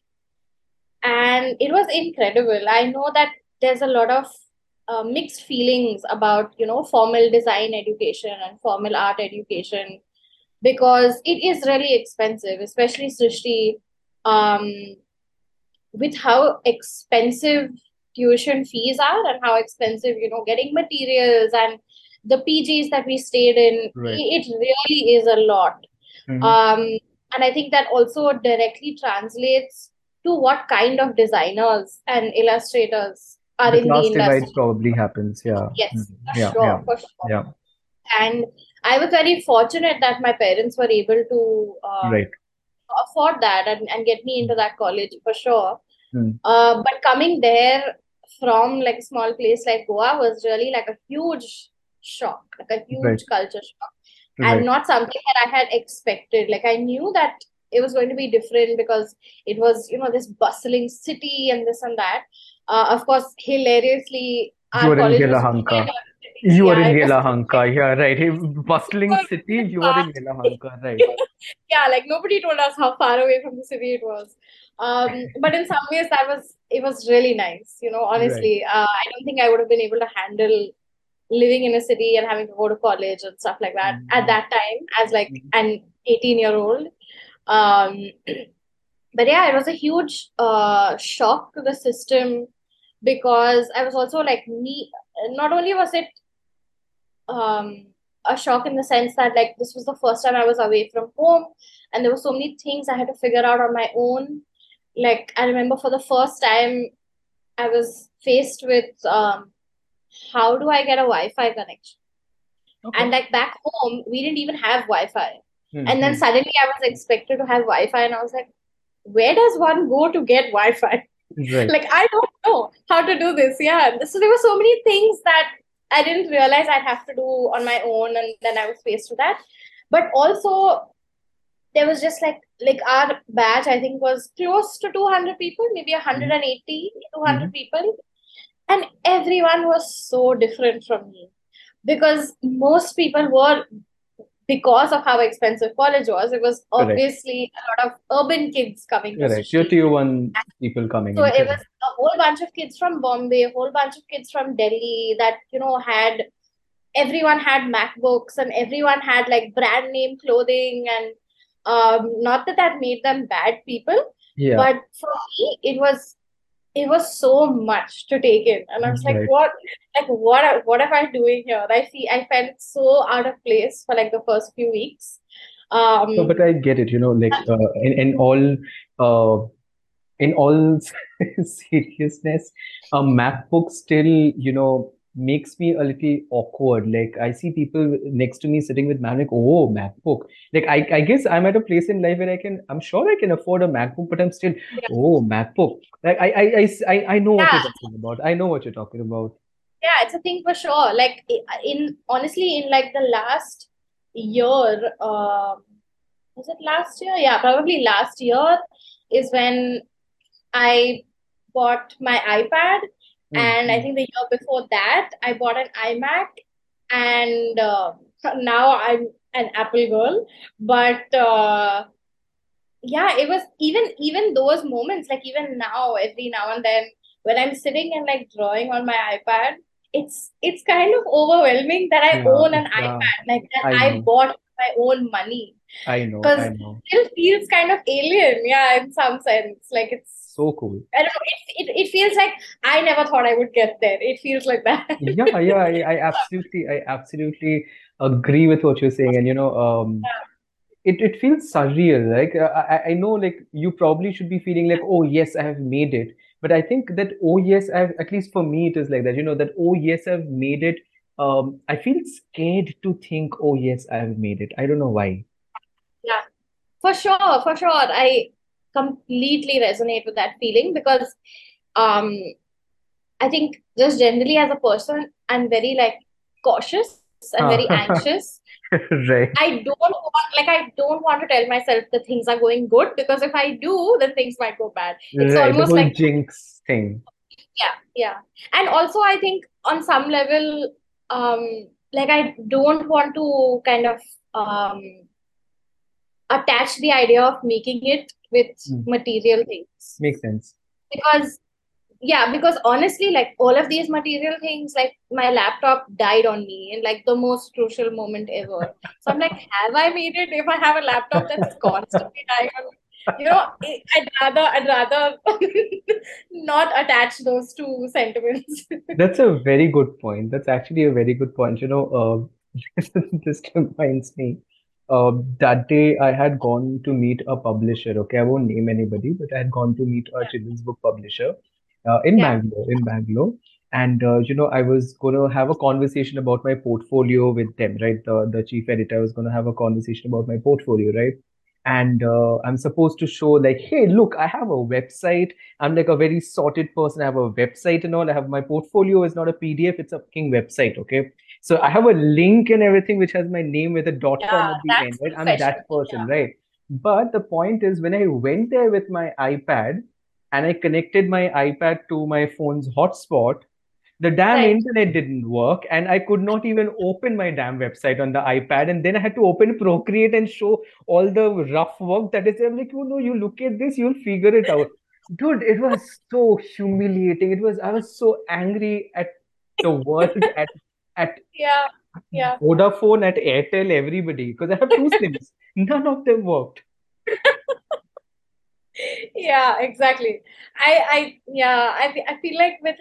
Speaker 2: and it was incredible. I know that there's a lot of mixed feelings about formal design education and formal art education because it is really expensive, especially Sushi. Um, with how expensive tuition fees are and how expensive, getting materials and the PGs that we stayed in,
Speaker 1: Right.
Speaker 2: it really is a lot.
Speaker 1: Hmm.
Speaker 2: Um, and I think that also directly translates to what kind of designers and illustrators are
Speaker 1: The
Speaker 2: in the
Speaker 1: class divides
Speaker 2: industry.
Speaker 1: probably happens. Yeah. Hmm.
Speaker 2: Yes, for
Speaker 1: Yeah.
Speaker 2: sure,
Speaker 1: Yeah.
Speaker 2: for sure.
Speaker 1: Yeah.
Speaker 2: And I was very fortunate that my parents were able to
Speaker 1: Right.
Speaker 2: afford that and get me into that college for sure.
Speaker 1: Hmm.
Speaker 2: But coming there from like a small place like Goa was really like a huge shock, like a
Speaker 1: Right.
Speaker 2: huge culture shock, and
Speaker 1: Right.
Speaker 2: not something that I had expected. Like I knew that it was going to be different because it was, this bustling city and this and that. Of course, hilariously,
Speaker 1: You
Speaker 2: our
Speaker 1: are in
Speaker 2: college was nowhere
Speaker 1: Yelahanka.
Speaker 2: near the city.
Speaker 1: You are
Speaker 2: Yeah,
Speaker 1: in
Speaker 2: it was
Speaker 1: Yelahanka. Yeah. Right. Hey, bustling
Speaker 2: super,
Speaker 1: city.
Speaker 2: super
Speaker 1: You are
Speaker 2: far.
Speaker 1: in Yelahanka. Right.
Speaker 2: Yeah, like nobody told us how far away from the city it was. But in some ways, it was really nice.
Speaker 1: Right.
Speaker 2: Honestly, I don't think I would have been able to handle living in a city and having to go to college and stuff like that at
Speaker 1: Hmm.
Speaker 2: that time as like an 18-year-old. Um, But yeah, it was a huge shock to the system because I was also like me. Not only was it um, a shock in the sense that like this was the first time I was away from home, and there were so many things I had to figure out on my own. Like I remember for the first time I was faced with how do I get a Wi-Fi connection?
Speaker 1: Okay.
Speaker 2: And like back home, we didn't even have Wi-Fi. And then
Speaker 1: Hmm.
Speaker 2: suddenly I was expected to have Wi-Fi, and I was like, where does one go to get Wi-Fi?
Speaker 1: Right.
Speaker 2: Like I don't know how to do this. Yeah. So there were so many things that I didn't realize I'd have to do on my own, and then I was faced with that. But also there was just like our batch, I think, was close to 200 people, maybe
Speaker 1: Hmm.
Speaker 2: 180,
Speaker 1: Hmm.
Speaker 2: 200 people. And everyone was so different from me because most people were, because of how expensive college was, it was
Speaker 1: Correct.
Speaker 2: obviously a lot of urban kids coming to
Speaker 1: Correct. Your
Speaker 2: Srishti.
Speaker 1: tier one people coming
Speaker 2: So
Speaker 1: in.
Speaker 2: it
Speaker 1: Correct.
Speaker 2: was a whole bunch of kids from Bombay, a whole bunch of kids from Delhi that, had everyone had MacBooks and everyone had like brand name clothing, and not that that made them bad people,
Speaker 1: Yeah.
Speaker 2: but for me it was so much to take in, and I was like,
Speaker 1: Right.
Speaker 2: what am I doing here? I felt so out of place for like the first few weeks.
Speaker 1: No, but
Speaker 2: Um,
Speaker 1: I get it, like uh, in all seriousness, a MacBook still, makes me a little awkward. Like I see people next to me sitting with Mac, like, oh, MacBook. Like I guess I'm at a place in life where I'm sure I can afford a MacBook, but I'm still,
Speaker 2: yeah,
Speaker 1: oh, MacBook. Like I know what you're
Speaker 2: yeah,
Speaker 1: talking about. I know what you're talking about.
Speaker 2: yeah, it's a thing for sure. Like in honestly, in like the last year, was it last year? Yeah, probably last year is when I bought my iPad, and I
Speaker 1: Mm-hmm.
Speaker 2: think the year before that I bought an iMac, and now I'm an Apple girl. But yeah, it was even those moments, like even now, every now and then, when I'm sitting and like drawing on my iPad, it's kind of overwhelming that I
Speaker 1: Yeah,
Speaker 2: own an
Speaker 1: yeah.
Speaker 2: iPad, like that
Speaker 1: I
Speaker 2: I
Speaker 1: know.
Speaker 2: bought with my own money,
Speaker 1: I know.
Speaker 2: because
Speaker 1: I
Speaker 2: it
Speaker 1: know.
Speaker 2: still feels kind of alien, yeah, in some sense. Like it's,
Speaker 1: So cool.
Speaker 2: I don't know, it feels like I never thought I would get there. It feels like that.
Speaker 1: Yeah, yeah, I absolutely agree with what you're saying. And it feels surreal. Like I know, like you probably should be feeling like, oh yes, I have made it. But I think that, oh yes, I've, at least for me it is like that. That, oh yes, I've made it. I feel scared to think, oh yes, I have made it. I don't know why.
Speaker 2: Yeah, for sure, for sure. I completely resonate with that feeling because um I think just generally as a person, I'm very like cautious and very
Speaker 1: Ah,
Speaker 2: anxious.
Speaker 1: right.
Speaker 2: I don't want to tell myself that things are going good, because if I do, then things might go bad. It's
Speaker 1: Right. The
Speaker 2: almost
Speaker 1: whole
Speaker 2: like,
Speaker 1: jinx thing.
Speaker 2: yeah, yeah. And also I think on some level, like I don't want to kind of um attach the idea of making it with
Speaker 1: Mm,
Speaker 2: material things.
Speaker 1: makes sense.
Speaker 2: Because yeah, because honestly, like all of these material things, like my laptop died on me in like the most crucial moment ever. So I'm like, have I made it if I have a laptop that's constantly dying on me? I'd rather not attach those two sentiments.
Speaker 1: That's a very good point. That's actually a very good point. This reminds me. That day I had gone to meet a publisher. Okay, I won't name anybody, but I had gone to meet a children's book publisher in
Speaker 2: Yeah,
Speaker 1: Bangalore. In Bangalore, and I was going to have a conversation about my portfolio with them. Right, the chief editor was going to have a conversation about my portfolio. Right, and I'm supposed to show like, hey, look, I have a website. I'm like a very sorted person. I have a website and all. I have my portfolio is not a PDF, it's a fucking website. Okay. So I have a link and everything which has my name with a dot com
Speaker 2: yeah,
Speaker 1: at the end,
Speaker 2: that's
Speaker 1: right? I'm
Speaker 2: professional.
Speaker 1: that person,
Speaker 2: Yeah,
Speaker 1: right? But the point is, when I went there with my iPad and I connected my iPad to my phone's hotspot, the damn
Speaker 2: right.
Speaker 1: internet didn't work and I could not even open my damn website on the iPad. And then I had to open Procreate and show all the rough work that is there. I'm like, you look at this, you'll figure it out. Dude, it was so humiliating. I was so angry at the world, at
Speaker 2: Yeah, yeah.
Speaker 1: Vodafone, at Airtel, everybody, because I have two SIMs. None of them worked.
Speaker 2: Yeah, exactly. I feel like with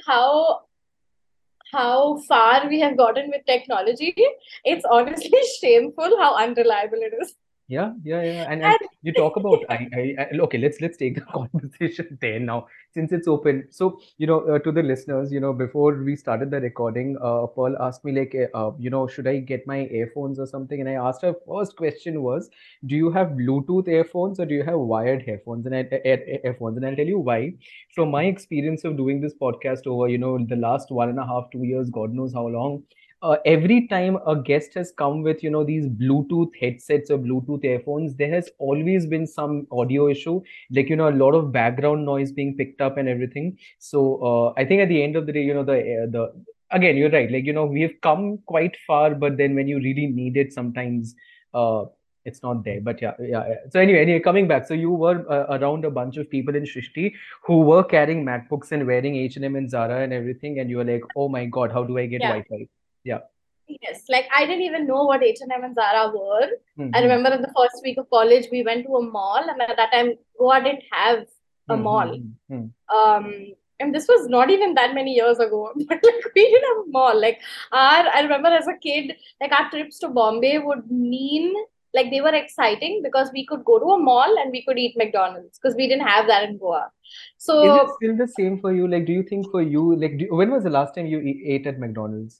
Speaker 2: how far we have gotten with technology, it's honestly shameful how unreliable it is.
Speaker 1: Yeah, yeah, yeah. And
Speaker 2: And
Speaker 1: you talk about okay, let's take the conversation there now since it's open. So, to the listeners, before we started the recording, Pearl asked me like, should I get my earphones or something? And I asked her first question was, do you have Bluetooth earphones or do you have wired earphones? And earphones, and I'll tell you why. From my experience of doing this podcast over, the last 1.5, 2 years, God knows how long, every time a guest has come with these Bluetooth headsets or Bluetooth earphones, there has always been some audio issue, like a lot of background noise being picked up and everything. So I think at the end of the day, the again, you're right, like we have come quite far, but then when you really need it sometimes, it's not there. But yeah, yeah, yeah. So anyway, coming back, so you were around a bunch of people in Shrishti who were carrying MacBooks and wearing H&M and Zara and everything, and you were like, oh my God, how do I get
Speaker 2: yeah,
Speaker 1: Wi-Fi? Yeah.
Speaker 2: yes, like I didn't even know what H&M and Zara were. I
Speaker 1: Hmm.
Speaker 2: remember in the first week of college, we went to a mall, and at that time, Goa didn't have a
Speaker 1: Hmm. Hmm.
Speaker 2: mall.
Speaker 1: Hmm. Hmm.
Speaker 2: Um, and this was not even that many years ago, but like we didn't have a mall. Like I remember as a kid, like our trips to Bombay would mean like they were exciting because we could go to a mall and we could eat McDonald's because we didn't have that in Goa.
Speaker 1: Is it
Speaker 2: So,
Speaker 1: still the same for you? Like, do you think for you, like, when was the last time you ate at McDonald's?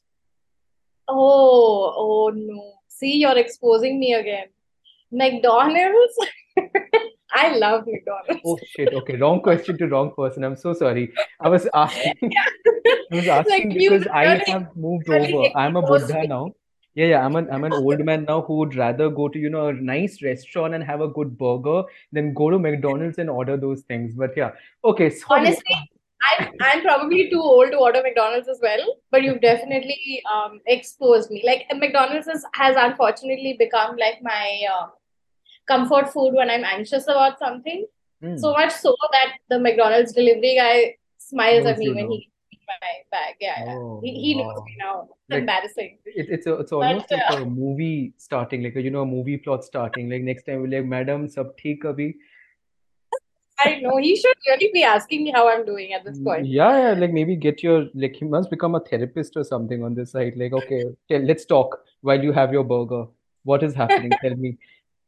Speaker 2: oh no. See, you're exposing me again. McDonald's? I love McDonald's.
Speaker 1: Oh shit. Okay, wrong question to wrong person. I'm so sorry. I was asking. I was
Speaker 2: Like
Speaker 1: asking
Speaker 2: you
Speaker 1: because I
Speaker 2: really,
Speaker 1: have moved
Speaker 2: really
Speaker 1: over. I'm a
Speaker 2: exposed
Speaker 1: Buddha
Speaker 2: me.
Speaker 1: now. Yeah, yeah. I'm an old man now who would rather go to a nice restaurant and have a good burger than go to McDonald's and order those things. But yeah. Okay. Sorry.
Speaker 2: Honestly, I'm probably too old to order McDonald's as well, but you've definitely exposed me. Like McDonald's has unfortunately become like my comfort food when I'm anxious about something. So
Speaker 1: Hmm.
Speaker 2: much so that the McDonald's delivery guy smiles at
Speaker 1: Knows
Speaker 2: me
Speaker 1: you
Speaker 2: when
Speaker 1: know.
Speaker 2: he gives me my bag. Yeah, yeah.
Speaker 1: Oh
Speaker 2: He knows me
Speaker 1: wow.
Speaker 2: now. It's
Speaker 1: Like
Speaker 2: embarrassing.
Speaker 1: it's
Speaker 2: But
Speaker 1: almost like a movie starting, like a movie plot starting. Like next time we're like, Madam, sab theek abhi?
Speaker 2: I know he should really be asking me how I'm doing at this point.
Speaker 1: Yeah, yeah, like maybe get your like he must become a therapist or something on this side. Like, okay, let's talk while you have your burger. What is happening? Tell me.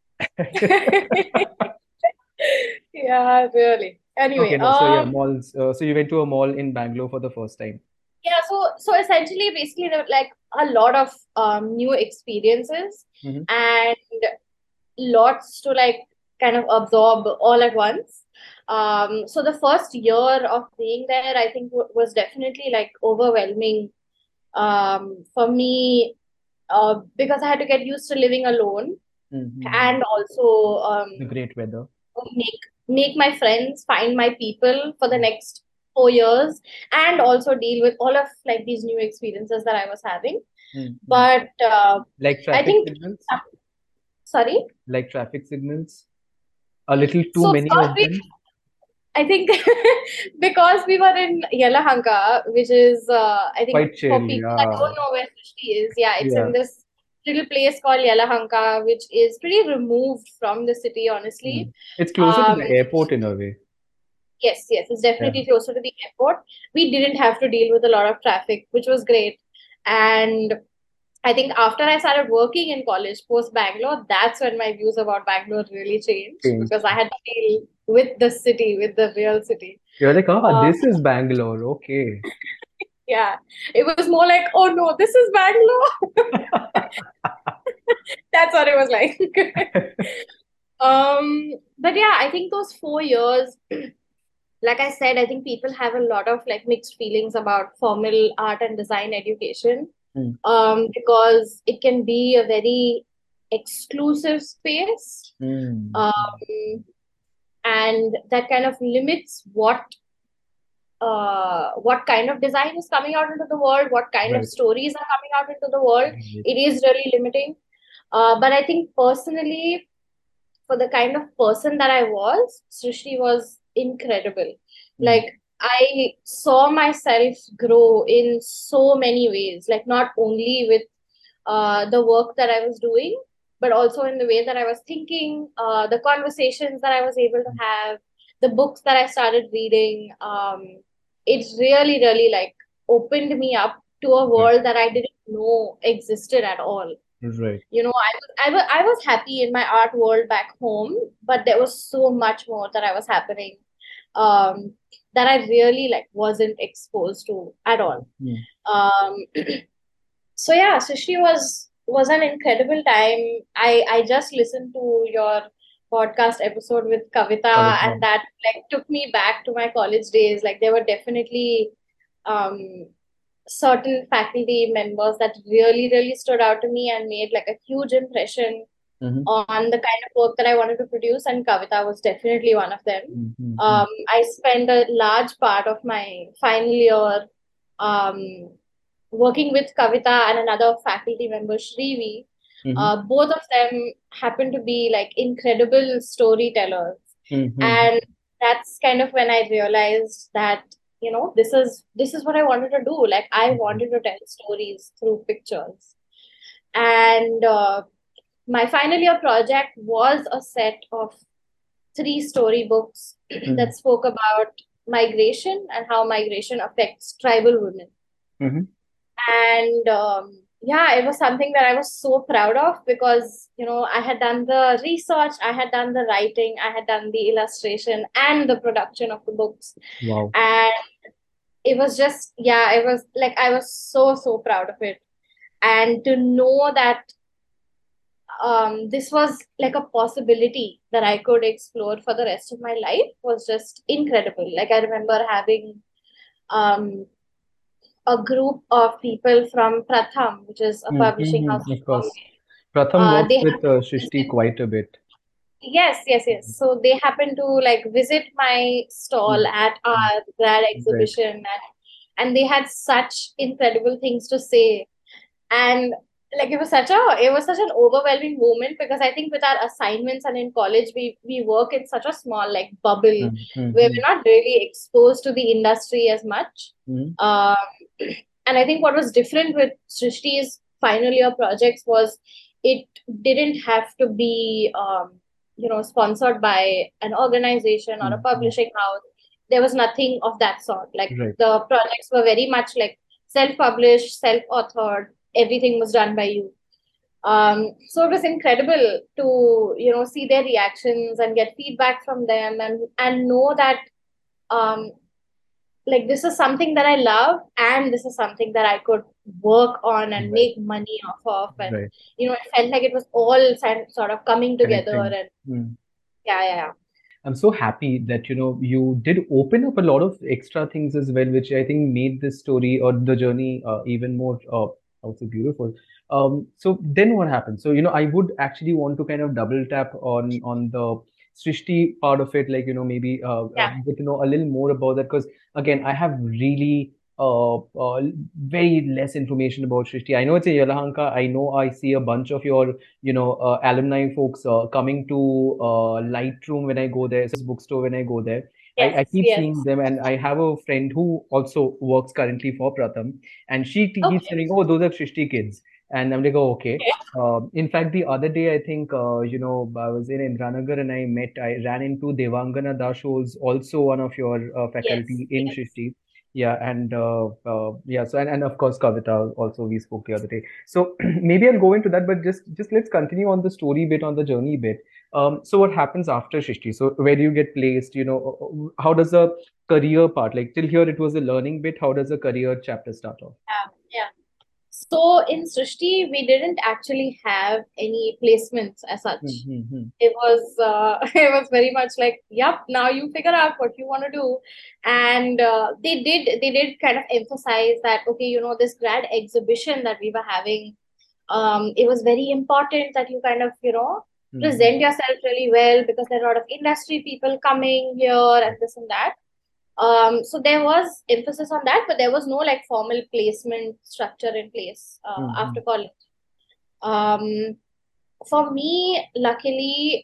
Speaker 2: Yeah, really. Anyway,
Speaker 1: Okay, no, so yeah, malls. So you went to a mall in Bangalore for the first time.
Speaker 2: yeah, so essentially, basically, there were like a lot of new experiences
Speaker 1: Mm-hmm.
Speaker 2: and lots to like kind of absorb all at once. So the first year of being there, I think was definitely like overwhelming for me because I had to get used to living alone
Speaker 1: Mm-hmm.
Speaker 2: and also
Speaker 1: The great weather.
Speaker 2: make make my friends, find my people for the
Speaker 1: Mm-hmm.
Speaker 2: next 4 years, and also deal with all of like these new experiences that I was having.
Speaker 1: Mm-hmm.
Speaker 2: But
Speaker 1: Like
Speaker 2: I
Speaker 1: traffic
Speaker 2: think,
Speaker 1: signals?
Speaker 2: sorry.
Speaker 1: Like traffic signals? A little too
Speaker 2: So
Speaker 1: many
Speaker 2: because
Speaker 1: of
Speaker 2: we,
Speaker 1: them?
Speaker 2: I think, because we were in Yelahanka, which is, I think,
Speaker 1: Quite chill,
Speaker 2: for people that
Speaker 1: yeah.
Speaker 2: don't know where Srishti is, yeah, it's
Speaker 1: Yeah.
Speaker 2: in this little place called Yelahanka, which is pretty removed from the city, honestly.
Speaker 1: Mm. It's closer to
Speaker 2: Um,
Speaker 1: the airport in a way.
Speaker 2: Yes, yes, it's
Speaker 1: Yeah.
Speaker 2: definitely closer to the airport. We didn't have to deal with a lot of traffic, which was great. And I think after I started working in college post Bangalore, that's when my views about Bangalore really changed
Speaker 1: Changed.
Speaker 2: because I had to deal with the city, with the real city.
Speaker 1: You're like, ah,
Speaker 2: Uh,
Speaker 1: this is Bangalore. Okay.
Speaker 2: yeah, it was more like, oh no, this is Bangalore. That's what it was like. But yeah, I think those 4 years, like I said, I think people have a lot of like mixed feelings about formal art and design education,
Speaker 1: Mm,
Speaker 2: because it can be a very exclusive space,
Speaker 1: mm,
Speaker 2: um,
Speaker 1: mm.
Speaker 2: and that kind of limits what kind of design is coming out into the world, what kind of
Speaker 1: Right.
Speaker 2: stories are coming out into the world.
Speaker 1: Right.
Speaker 2: It is really limiting. But I think personally, for the kind of person that I was, Srishti was incredible.
Speaker 1: Mm,
Speaker 2: Like, I saw myself grow in so many ways, like, not only with the work that I was doing, but also in the way that I was thinking, the conversations that I was able to have, the books that I started reading, it really, really like opened me up to a
Speaker 1: Right.
Speaker 2: world that I didn't know existed at all.
Speaker 1: Right.
Speaker 2: I was happy in my art world back home, but there was so much more that I was happening, um, that I really like wasn't exposed to at all.
Speaker 1: Mm.
Speaker 2: Um, so yeah, so she was an incredible time. I just listened to your podcast episode with Kavita,
Speaker 1: Kavita.
Speaker 2: and that like took me back to my college days. Like there were definitely um certain faculty members that really, really stood out to me and made like a huge impression
Speaker 1: Mm-hmm.
Speaker 2: on the kind of work that I wanted to produce, and Kavita was definitely one of them.
Speaker 1: Mm-hmm.
Speaker 2: I spent a large part of my final year um, working with Kavita and another faculty member, Shrivi.
Speaker 1: Mm-hmm.
Speaker 2: Both of them happen to be like incredible storytellers,
Speaker 1: Mm-hmm.
Speaker 2: and that's kind of when I realized that this is what I wanted to do. Like I wanted to tell stories through pictures, and my final year project was a set of three storybooks
Speaker 1: Mm-hmm.
Speaker 2: that spoke about migration and how migration affects tribal women.
Speaker 1: Mm-hmm.
Speaker 2: And yeah, it was something that I was so proud of because, I had done the research, I had done the writing, I had done the illustration and the production of the books.
Speaker 1: Wow.
Speaker 2: And it was just, yeah, it was like I was so, so proud of it. And to know that this was like a possibility that I could explore for the rest of my life was just incredible. Like I remember having um, a group of people from Pratham, which is a publishing house
Speaker 1: Mm-hmm.
Speaker 2: in
Speaker 1: Of course.
Speaker 2: Bombay.
Speaker 1: Pratham works
Speaker 2: They
Speaker 1: with
Speaker 2: happened to
Speaker 1: Shrishti
Speaker 2: visit.
Speaker 1: quite a bit.
Speaker 2: Yes, yes, yes. So they happened to like visit my stall
Speaker 1: Mm.
Speaker 2: at
Speaker 1: Mm.
Speaker 2: our grad
Speaker 1: Right.
Speaker 2: exhibition, and they had such incredible things to say. And like it was such an overwhelming moment because I think with our assignments and in college we work in such a small like bubble where
Speaker 1: Mm-hmm.
Speaker 2: we're not really exposed to the industry as much.
Speaker 1: Mm-hmm.
Speaker 2: Um, and I think what was different with Srishti's final year projects was it didn't have to be sponsored by an organization or a
Speaker 1: Mm-hmm.
Speaker 2: publishing house. There was nothing of that sort. Like
Speaker 1: Right.
Speaker 2: the projects were very much like self-published, self-authored. Everything was done by you. So it was incredible to see their reactions and get feedback from them and know that um, like this is something that I love and this is something that I could work on and
Speaker 1: Right.
Speaker 2: make money off of, and
Speaker 1: Right.
Speaker 2: it felt like it was all sort of coming together,
Speaker 1: Connecting.
Speaker 2: and
Speaker 1: Mm.
Speaker 2: yeah, yeah, yeah.
Speaker 1: I'm so happy that you did open up a lot of extra things as well, which I think made this story or the journey even more I would say beautiful. So then what happened? So I would actually want to kind of double tap on the Srishti part of it, like maybe
Speaker 2: Yeah.
Speaker 1: get to know a little more about that because again I have really very less information about Srishti. I know it's in Yelahanka. I know I see a bunch of your alumni folks coming to Lightroom when I go there, bookstore when I go there. I
Speaker 2: Yes,
Speaker 1: keep seeing
Speaker 2: yes.
Speaker 1: them, and I have a friend who also works currently for Pratham, and she keeps
Speaker 2: Okay.
Speaker 1: saying, "Oh, those are Shrishti kids," and I'm like, "Oh, okay."
Speaker 2: Okay.
Speaker 1: In fact, the other day, I think I was in Indranagar and I ran into Devangana Das, who's also one of your
Speaker 2: Yes,
Speaker 1: faculty in
Speaker 2: yes.
Speaker 1: Shrishti. Yeah, and yeah, so and of course Kavita also we spoke the other day. So maybe I'll go into that, but just let's continue on the story bit, on the journey bit. So what happens after Shrishti? So where do you get placed? How does the career part, like till here it was a learning bit, how does the career chapter start off?
Speaker 2: Yeah, yeah. So in Srishti, we didn't actually have any placements as such.
Speaker 1: Mm-hmm.
Speaker 2: It was it was very much like, yep, now you figure out what you want to do. And they did kind of emphasize that, okay, this grad exhibition that we were having, it was very important that you kind of
Speaker 1: Mm-hmm.
Speaker 2: present yourself really well because there are a lot of industry people coming here and this and that. So there was emphasis on that, but there was no like formal placement structure in place
Speaker 1: Mm-hmm.
Speaker 2: after college. Um, for me, luckily,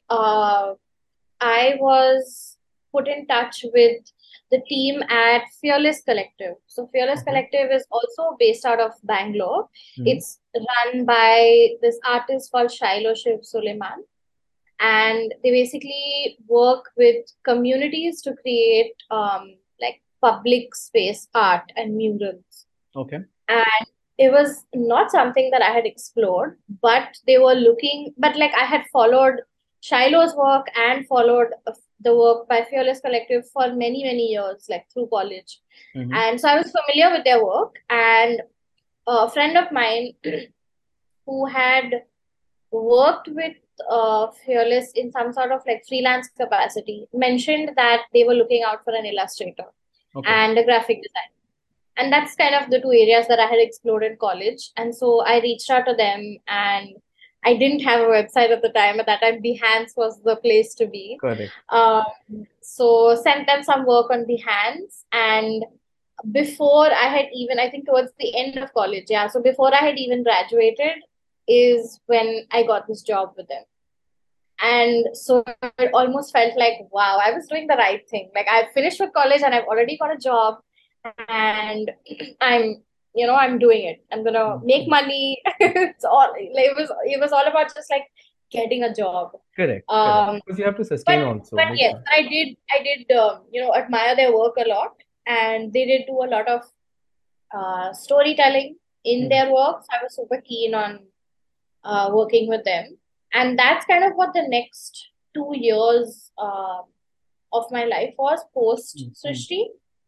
Speaker 2: I was put in touch with the team at Fearless Collective. So Fearless
Speaker 1: Okay.
Speaker 2: Collective is also based out of Bangalore.
Speaker 1: Mm-hmm.
Speaker 2: It's run by this artist called Shiloh Shiv Suleiman. and they basically work with communities to create like public space art and murals.
Speaker 1: Okay.
Speaker 2: And it was not something that I had explored, but they were looking, but like I had followed Shiloh's work and followed the work by Fearless Collective for many, many years, like through college.
Speaker 1: Mm-hmm.
Speaker 2: And so I was familiar with their work. And a friend of mine who had worked with Fearless in some sort of like freelance capacity mentioned that they were looking out for an illustrator
Speaker 1: Okay.
Speaker 2: and a graphic designer. And that's kind of the two areas that I had explored in college. And so I reached out to them, and I didn't have a website at the time. At that time, Behance was the place to be.
Speaker 1: Correct.
Speaker 2: Um, so sent them some work on Behance. And before I had even, I think towards the end of college, yeah. So before I had even graduated is when I got this job with them. And so it almost felt like, wow, I was doing the right thing. Like I finished with college and I've already got a job, and I'm, I'm doing it. I'm gonna make
Speaker 1: Mm-hmm.
Speaker 2: money. It's all like, it was all about just like getting a job.
Speaker 1: Correct. Correct.
Speaker 2: Um,
Speaker 1: Because you have to
Speaker 2: but
Speaker 1: sustain also.
Speaker 2: but
Speaker 1: Like,
Speaker 2: yes, I did admire their work a lot, and they did do a lot of storytelling in
Speaker 1: mm,
Speaker 2: their work. So I was super keen on working with them. And that's kind of what the next 2 years of my life was post
Speaker 1: mm,
Speaker 2: Srishti.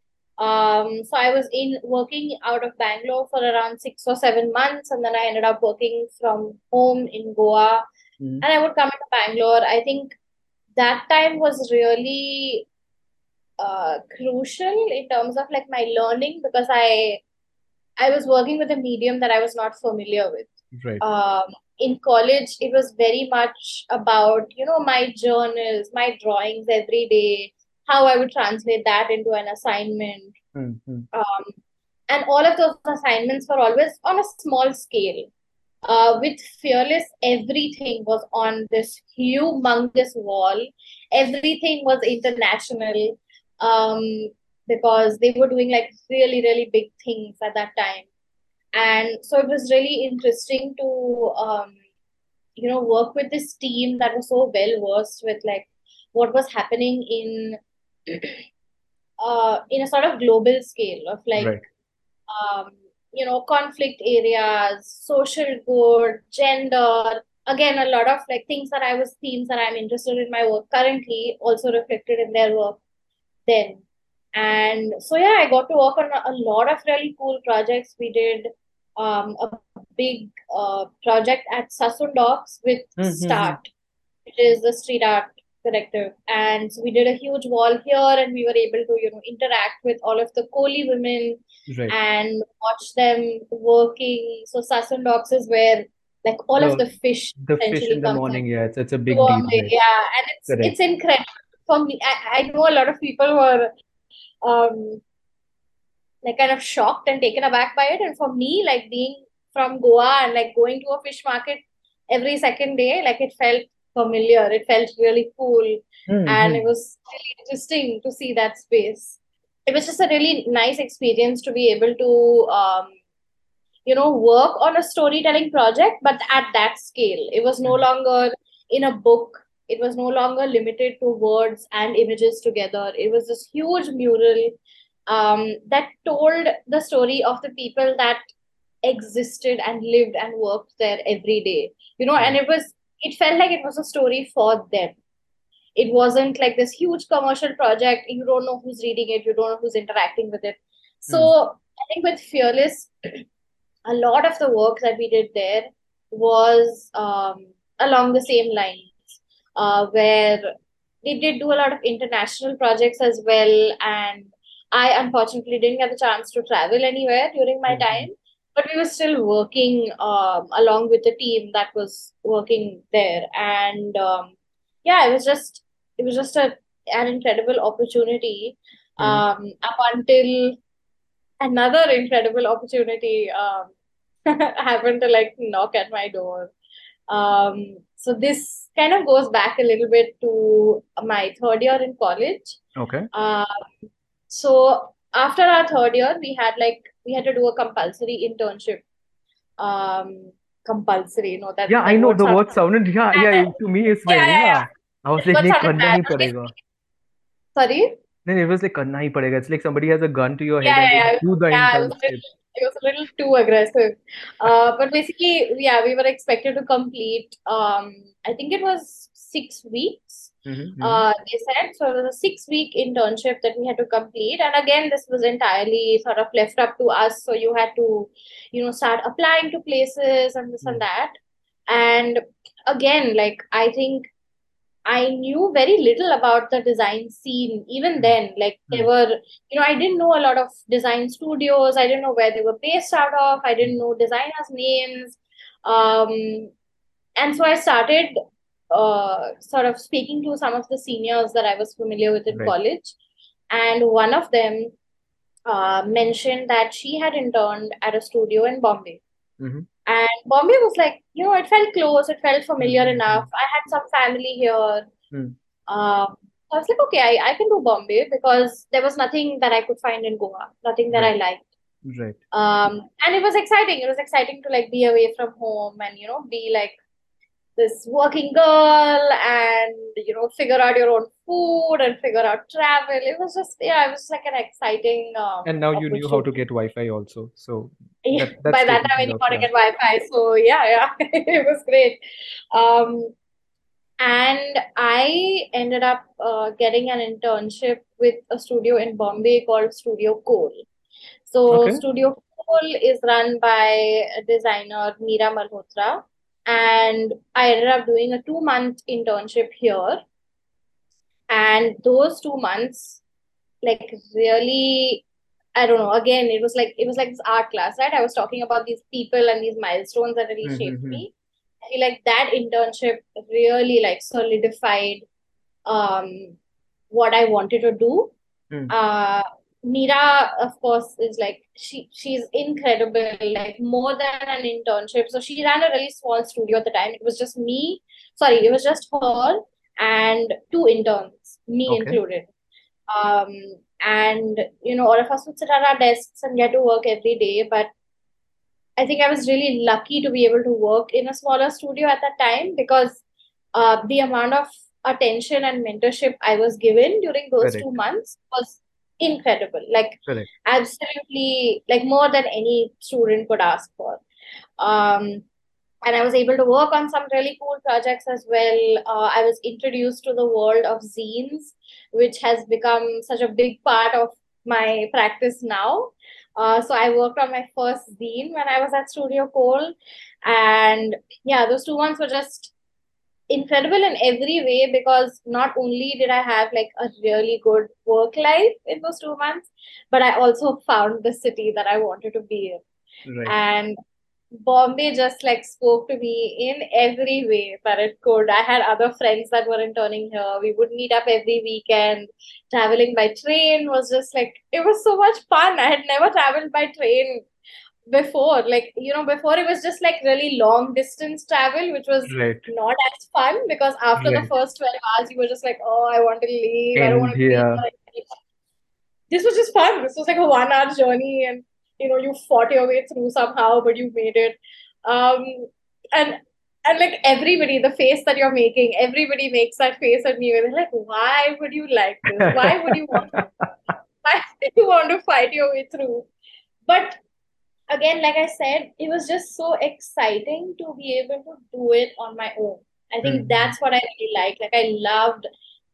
Speaker 2: So I was in working out of Bangalore for around 6 or 7 months, and then I ended up working from home in Goa.
Speaker 1: mm,
Speaker 2: And I would come into Bangalore. I think that time was really crucial in terms of like my learning, because I was working with a medium that I was not familiar with.
Speaker 1: right.
Speaker 2: Um, in college, it was very much about, my journals, my drawings every day, how I would translate that into an assignment.
Speaker 1: Mm,
Speaker 2: Um, and all of those assignments were always on a small scale. With Fearless, everything was on this humongous wall. Everything was international, um, because they were doing like really, really big things at that time. And so it was really interesting to, work with this team that was so well versed with like what was happening in a sort of global scale of like,
Speaker 1: right.
Speaker 2: um, conflict areas, social good, gender. Again, a lot of like things that I was themes that I'm interested in my work currently also reflected in their work then. And so yeah, I got to work on a lot of really cool projects. We did a big project at Sasundogs with
Speaker 1: Mm-hmm.
Speaker 2: Start, which is the street art collective. And so we did a huge wall here, and we were able to, interact with all of the Koli women
Speaker 1: Right.
Speaker 2: and watch them working. So Sasundogs is where like all of
Speaker 1: The
Speaker 2: the fish
Speaker 1: the fish in
Speaker 2: essentially
Speaker 1: the
Speaker 2: comes in
Speaker 1: morning, yeah, it's a
Speaker 2: to
Speaker 1: big deal,
Speaker 2: Bombay.
Speaker 1: right?
Speaker 2: Yeah, and it's
Speaker 1: Correct.
Speaker 2: incredible for me. I know a lot of people were um like kind of shocked and taken aback by it. And for me, like being from Goa and like going to a fish market every second day, like it felt familiar. It felt really cool. And it
Speaker 1: Mm-hmm.
Speaker 2: was really interesting to see that space. It was just a really nice experience to be able to work on a storytelling project, but at that scale. It was no longer in a book. It was no longer limited to words and images together. It was this huge mural that told the story of the people that existed and lived and worked there every day. And
Speaker 1: Right.
Speaker 2: it felt like it was a story for them. It wasn't like this huge commercial project. You don't know who's reading it, you don't know who's interacting with it.
Speaker 1: Mm.
Speaker 2: So I think with Fearless, a lot of the work that we did there was along the same lines, where we did do a lot of international projects as well. And I unfortunately didn't get the chance to travel anywhere during my
Speaker 1: Mm-hmm.
Speaker 2: time, but we were still working along with the team that was working there. And yeah, it was just an incredible opportunity,
Speaker 1: Mm.
Speaker 2: up until another incredible opportunity happened to like knock at my door. So this kind of goes back a little bit to my third year in college.
Speaker 1: Okay.
Speaker 2: Um, so after our third year, we had to do a compulsory internship. Um, compulsory, you know, that
Speaker 1: Yeah, I
Speaker 2: that
Speaker 1: know
Speaker 2: word
Speaker 1: the
Speaker 2: sounded
Speaker 1: word sounded. Yeah, yeah. To me as well.
Speaker 2: yeah, yeah,
Speaker 1: Yeah,
Speaker 2: yeah.
Speaker 1: I was
Speaker 2: That
Speaker 1: like,
Speaker 2: word
Speaker 1: नहीं
Speaker 2: sounded
Speaker 1: करना
Speaker 2: bad.
Speaker 1: He
Speaker 2: But
Speaker 1: पड़ेगा.
Speaker 2: sorry?
Speaker 1: Then it was like करना ही पड़ेगा. It's like somebody has a gun to your head
Speaker 2: Yeah,
Speaker 1: and they
Speaker 2: yeah, yeah.
Speaker 1: do the
Speaker 2: Yeah,
Speaker 1: internship.
Speaker 2: it was a little too aggressive. But basically, yeah, we were expected to complete, I think it was 6 weeks.
Speaker 1: Mm-hmm,
Speaker 2: They said so. It was a 6 week internship that we had to complete, and again, this was entirely sort of left up to us. So you had to, you know, start applying to places and this and
Speaker 1: mm-hmm.
Speaker 2: that. And again, like I think I knew very little about the design scene even then. Like there were, you know, I didn't know a lot of design studios. I didn't know where they were based out of. I didn't know designers' names. Um, and so I started sort of speaking to some of the seniors that I was familiar with in
Speaker 1: Right.
Speaker 2: college. And one of them mentioned that she had interned at a studio in Bombay.
Speaker 1: Mm-hmm,
Speaker 2: And Bombay was like, you know, it felt close, it felt familiar
Speaker 1: mm-hmm,
Speaker 2: enough. I had some family here.
Speaker 1: mm-hmm.
Speaker 2: I was like, okay, I can do Bombay because there was nothing that I could find in Goa, nothing that
Speaker 1: Right.
Speaker 2: I liked.
Speaker 1: Right.
Speaker 2: And it was exciting. It was exciting to like be away from home and, you know, be like this working girl and, you know, figure out your own food and figure out travel. It was just, yeah, it was like an exciting
Speaker 1: And now you knew how to
Speaker 2: opportunity.
Speaker 1: get Wi-Fi also, so
Speaker 2: Yeah,
Speaker 1: that
Speaker 2: by that
Speaker 1: straightens
Speaker 2: time, I
Speaker 1: it
Speaker 2: knew
Speaker 1: out.
Speaker 2: how to
Speaker 1: Yeah.
Speaker 2: get Wi-Fi. So yeah, yeah, it was great. Um, And I ended up getting an internship with a studio in Bombay called Studio Cole. So
Speaker 1: Okay.
Speaker 2: Studio Cole is run by a designer Meera Malhotra, and I ended up doing a 2 month internship here. And those 2 months, like really, I don't know. Again, it was like this art class, right? I was talking about these people and these milestones that really shaped
Speaker 1: Mm-hmm.
Speaker 2: me. I feel like that internship really like solidified um, what I wanted to do. Uh, Mira, of course, is like she's incredible, like more than an internship. So she ran a really small studio at the time. It was just me, sorry, it was just her and two interns, me
Speaker 1: Okay.
Speaker 2: included. Um, and you know, all of us would sit at our desks and get to work every day. But I think I was really lucky to be able to work in a smaller studio at that time because the amount of attention and mentorship I was given during those two
Speaker 1: Correct.
Speaker 2: months was incredible. Like,
Speaker 1: Correct.
Speaker 2: absolutely, like more than any student could ask for. Um, and I was able to work on some really cool projects as well. I was introduced to the world of zines, which has become such a big part of my practice now. So I worked on my first zine when I was at Studio Cole, and yeah, those 2 months were just incredible in every way because not only did I have like a really good work life in those 2 months, but I also found the city that I wanted to be in.
Speaker 1: Right.
Speaker 2: And Bombay just like spoke to me in every way that it could. I had other friends that were interning here. We would meet up every weekend. Traveling by train was just like, it was so much fun. I had never traveled by train before. Like, you know, before it was just like really long distance travel, which was
Speaker 1: Right.
Speaker 2: not as fun because after the
Speaker 1: Right.
Speaker 2: first 12 hours, you were just like, oh, I want to leave. I don't
Speaker 1: And
Speaker 2: want to be
Speaker 1: yeah.
Speaker 2: here anymore. This was just fun. This was like a 1 hour journey, and you know, you fought your way through somehow, but you made it. Um, and and like everybody, the face that you're making, everybody makes that face at you. They're like, why would you like this? Why would you want? Why do you want to fight your way through? But again, like I said, it was just so exciting to be able to do it on my own. I think
Speaker 1: Mhm.
Speaker 2: that's what I really like. Like I loved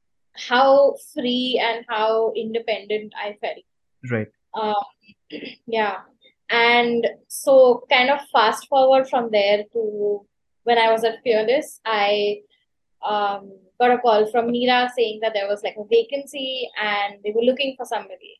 Speaker 2: how free and how independent I felt.
Speaker 1: Right.
Speaker 2: Um, yeah. And so, kind of fast forward from there to when I was at Fearless, I got a call from Meera saying that there was like a vacancy and they were looking for somebody.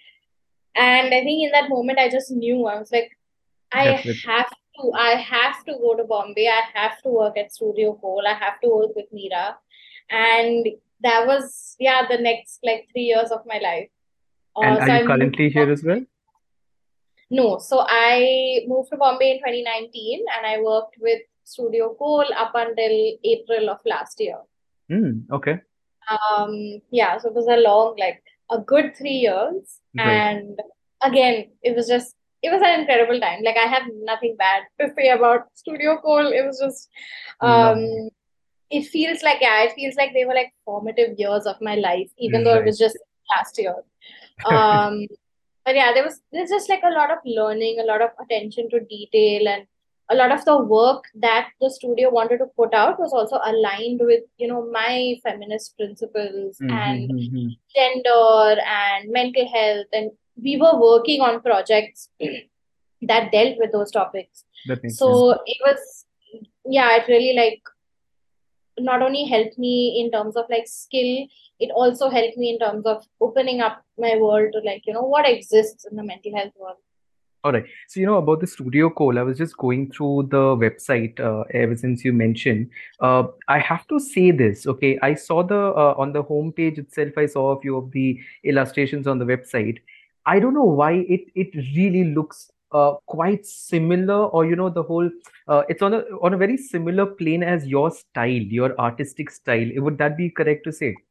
Speaker 2: And I think in that moment, I just knew I was like, I
Speaker 1: That's it.
Speaker 2: I have to go to Bombay. I have to work at Studio Cole. I have to work with Meera. And that was, yeah, the next like 3 years of my life.
Speaker 1: And are
Speaker 2: So
Speaker 1: you
Speaker 2: I moved.
Speaker 1: currently here as well?
Speaker 2: No, so I moved to Bombay in 2019 and I worked with Studio Cole up until April of last year.
Speaker 1: Okay.
Speaker 2: Yeah, so it was a long, like a good 3 years.
Speaker 1: Right.
Speaker 2: And again, it was just it was an incredible time. Like I have nothing bad to say about Studio Cole. It was just um
Speaker 1: Lovely.
Speaker 2: it feels like, yeah, it feels like they were like formative years of my life, even though it
Speaker 1: Right.
Speaker 2: was just last year. Um but yeah, there's just like a lot of learning, a lot of attention to detail, and a lot of the work that the studio wanted to put out was also aligned with, my feminist principles and
Speaker 1: Mm-hmm.
Speaker 2: gender and mental health, and we were working on projects that dealt with those topics.
Speaker 1: That makes sense.
Speaker 2: So it was, yeah, it really like not only helped me in terms of like skill, it also helped me in terms of opening up my world to like, what exists in the mental health world.
Speaker 1: All right. So, about the Studio Call, I was just going through the website ever since you mentioned. I have to say this, okay? I saw on the homepage itself, I saw a few of the illustrations on the website. I don't know why it really looks quite similar, or the whole it's on a very similar plane as your style, your artistic style. Would that be correct to say?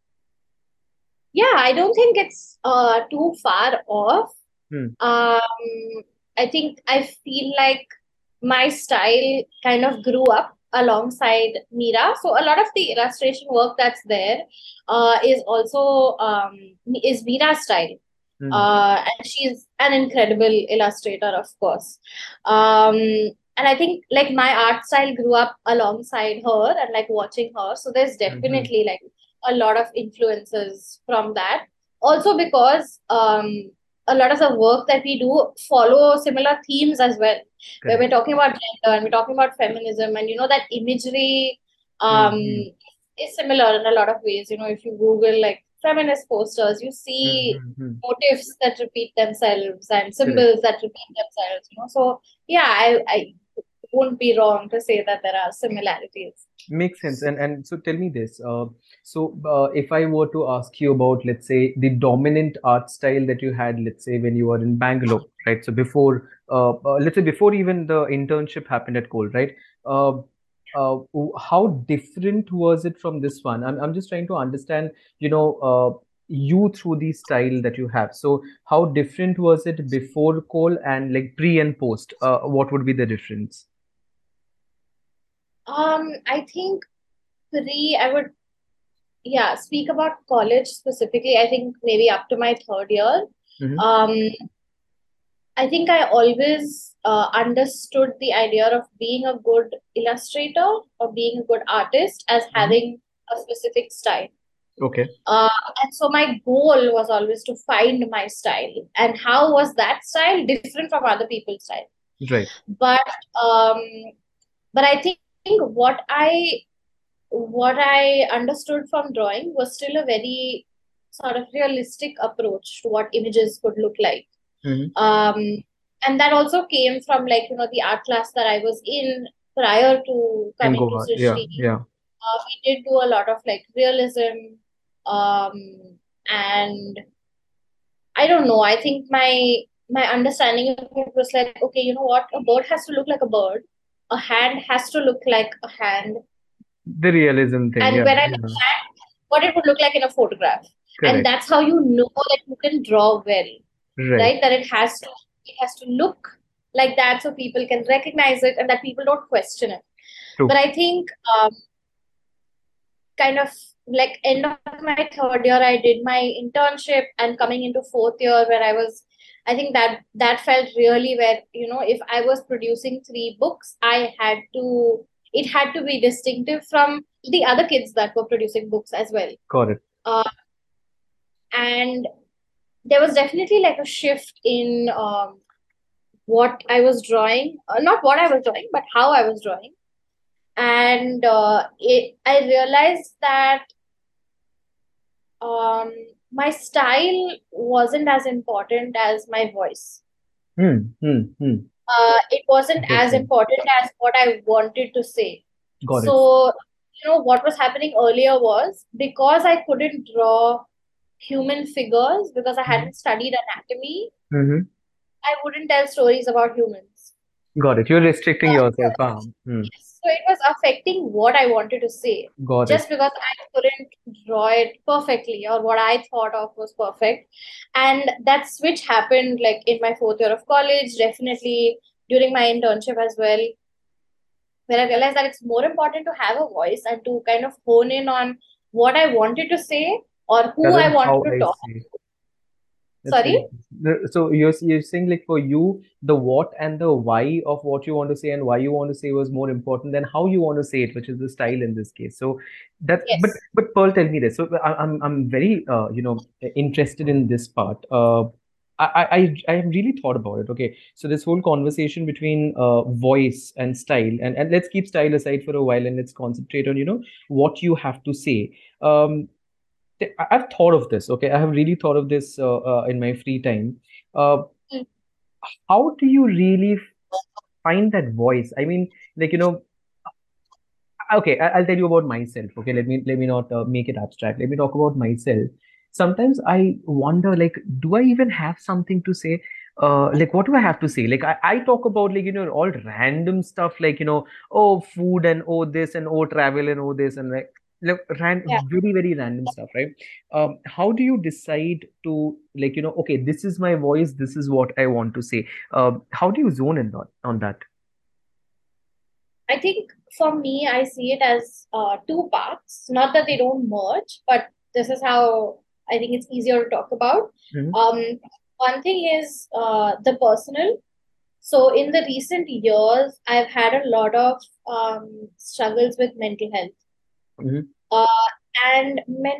Speaker 2: Yeah, I don't think it's too far off.
Speaker 1: Hmm.
Speaker 2: Um, I think I feel like my style kind of grew up alongside Mira. So a lot of the illustration work that's there is also is Mira's style.
Speaker 1: Hmm.
Speaker 2: And she's an incredible illustrator, of course. Um, and I think like my art style grew up alongside her and like watching her. So there's
Speaker 1: Hmm.
Speaker 2: definitely like a lot of influences from that. Also because a lot of the work that we do follow similar themes as well, where we're
Speaker 1: Correct.
Speaker 2: talking about gender and we're talking about feminism, and that imagery
Speaker 1: Hmm.
Speaker 2: is similar in a lot of ways. If you Google like feminist posters, you see
Speaker 1: Hmm.
Speaker 2: motifs that repeat themselves and
Speaker 1: Correct.
Speaker 2: symbols that repeat themselves. So yeah, I won't be wrong to say that there are similarities.
Speaker 1: Makes sense. And so tell me this. If I were to ask you about, let's say, the dominant art style that you had, let's say, when you were in Bangalore, right? So let's say before even the internship happened at Cole, right? Uh, how different was it from this one? I'm just trying to understand, you through the style that you have. So how different was it before Cole and like pre and post? What would be the difference?
Speaker 2: I think I would, yeah, speak about college specifically. I think maybe up to my third year.
Speaker 1: Hmm.
Speaker 2: Um, I think I always understood the idea of being a good illustrator or being a good artist as
Speaker 1: Hmm.
Speaker 2: having a specific style.
Speaker 1: Okay.
Speaker 2: Uh, and so my goal was always to find my style. And how was that style different from other people's style?
Speaker 1: Right.
Speaker 2: But um, but I think what I understood from drawing was still a very sort of realistic approach to what images could look like.
Speaker 1: Hmm.
Speaker 2: Um, and that also came from like, the art class that I was in prior to
Speaker 1: In
Speaker 2: coming to
Speaker 1: Goa. Yeah.
Speaker 2: Srishti.
Speaker 1: Yeah.
Speaker 2: We did do a lot of like realism. And I don't know, I think my understanding of it was like, okay, you know what? A bird has to look like a bird. A hand has to look like a hand.
Speaker 1: The realism thing.
Speaker 2: And
Speaker 1: Yeah.
Speaker 2: when I mean
Speaker 1: Yeah.
Speaker 2: hand, what it would look like in a photograph. And
Speaker 1: Correct.
Speaker 2: that's how you know that you can draw well,
Speaker 1: Right.
Speaker 2: right? That it has to look like that so people can recognize it and that people don't question it. But
Speaker 1: True.
Speaker 2: I think kind of like end of my third year, I did my internship, and coming into fourth year where I think that felt really where, if I was producing three books, it had to be distinctive from the other kids that were producing books as well.
Speaker 1: Got it.
Speaker 2: Uh, and there was definitely like a shift in what I was drawing, not what I was drawing, but how I was drawing. And I realized that um, my style wasn't as important as my voice.
Speaker 1: Hmm.
Speaker 2: It wasn't as
Speaker 1: Interesting.
Speaker 2: important as what I wanted to say.
Speaker 1: Got it.
Speaker 2: So, what was happening earlier was because I couldn't draw human figures because I
Speaker 1: Hmm.
Speaker 2: hadn't studied anatomy,
Speaker 1: Hmm.
Speaker 2: I wouldn't tell stories about humans.
Speaker 1: Got it. You're restricting
Speaker 2: Uh,
Speaker 1: yourself. Hmm.
Speaker 2: So it was affecting what I wanted to say
Speaker 1: Got it.
Speaker 2: just because I couldn't draw it perfectly or what I thought of was perfect. And that switch happened like in my fourth year of college, definitely during my internship as well, where I realized that it's more important to have a voice and to kind of hone in on what I wanted to say or who
Speaker 1: Rather
Speaker 2: I
Speaker 1: than
Speaker 2: wanted
Speaker 1: how
Speaker 2: to
Speaker 1: I
Speaker 2: talk.
Speaker 1: say. That's very
Speaker 2: Sorry?
Speaker 1: interesting. So you're saying like for you, the what and the why of what you want to say and why you want to say was more important than how you want to say it, which is the style in this case. So that,
Speaker 2: Yes.
Speaker 1: but Pearl, tell me this. So I'm very interested in this part. I have really thought about it. Okay, so this whole conversation between voice and style, and let's keep style aside for a while and let's concentrate on what you have to say. I've thought of this. Okay, I have really thought of this in my free time. Uh,
Speaker 2: Mm.
Speaker 1: how do you really find that voice? I mean, like okay, I'll tell you about myself. Okay, let me not make it abstract. Let me talk about myself. Sometimes I wonder, like, do I even have something to say? Like, what do I have to say? Like, I talk about like all random stuff, like oh food and oh this and oh travel and oh this and like
Speaker 2: Yeah.
Speaker 1: very very random stuff, right? How do you decide to like okay, this is my voice, this is what I want to say? How do you zone in on that?
Speaker 2: I think for me, I see it as two parts. Not that they don't merge, but this is how I think it's easier to talk about.
Speaker 1: Hmm.
Speaker 2: Um, One thing is the personal. So in the recent years, I've had a lot of struggles with mental health.
Speaker 1: Hmm.
Speaker 2: Uh, and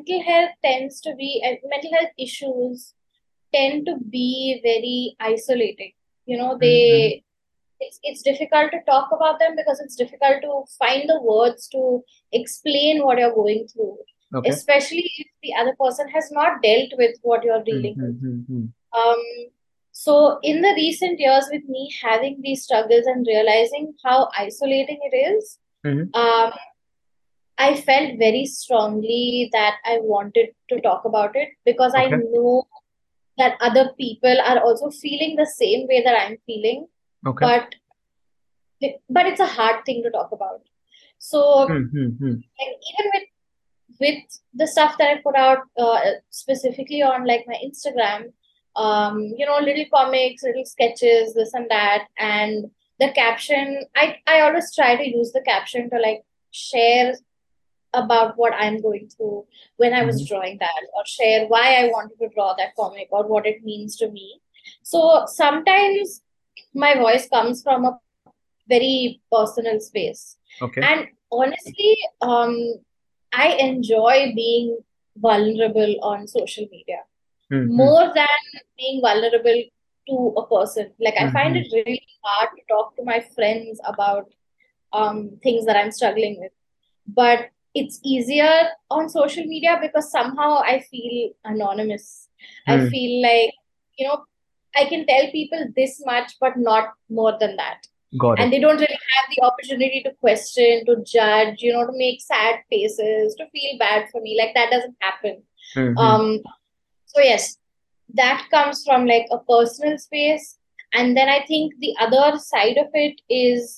Speaker 2: mental health issues tend to be very isolating. You know,
Speaker 1: Hmm.
Speaker 2: it's difficult to talk about them because it's difficult to find the words to explain what you're going through,
Speaker 1: Okay.
Speaker 2: especially if the other person has not dealt with what you're dealing with.
Speaker 1: Mm-hmm.
Speaker 2: Um, so in the recent years, with me having these struggles and realizing how isolating it is,
Speaker 1: Hmm.
Speaker 2: um, I felt very strongly that I wanted to talk about it because I
Speaker 1: Okay.
Speaker 2: know that other people are also feeling the same way that I'm feeling,
Speaker 1: Okay.
Speaker 2: but it's a hard thing to talk about. So
Speaker 1: Mm-hmm.
Speaker 2: like even with the stuff that I put out specifically on like my Instagram, little comics, little sketches, this and that, and the caption. I always try to use the caption to like share about what I'm going through when I was
Speaker 1: Hmm.
Speaker 2: drawing that, or share why I wanted to draw that comic or what it means to me. So sometimes my voice comes from a very personal space.
Speaker 1: Okay.
Speaker 2: And honestly, I enjoy being vulnerable on social media
Speaker 1: Mm-hmm.
Speaker 2: more than being vulnerable to a person. Like, I find
Speaker 1: Mm-hmm.
Speaker 2: it really hard to talk to my friends about things that I'm struggling with. But it's easier on social media because somehow I feel anonymous. I
Speaker 1: Hmm.
Speaker 2: feel like, you know, I can tell people this much, but not more than that.
Speaker 1: Got
Speaker 2: And
Speaker 1: it.
Speaker 2: they don't really have the opportunity to question, to judge, to make sad faces, to feel bad for me. Like that doesn't happen.
Speaker 1: Mm-hmm.
Speaker 2: Um, so yes, that comes from like a personal space. And then I think the other side of it is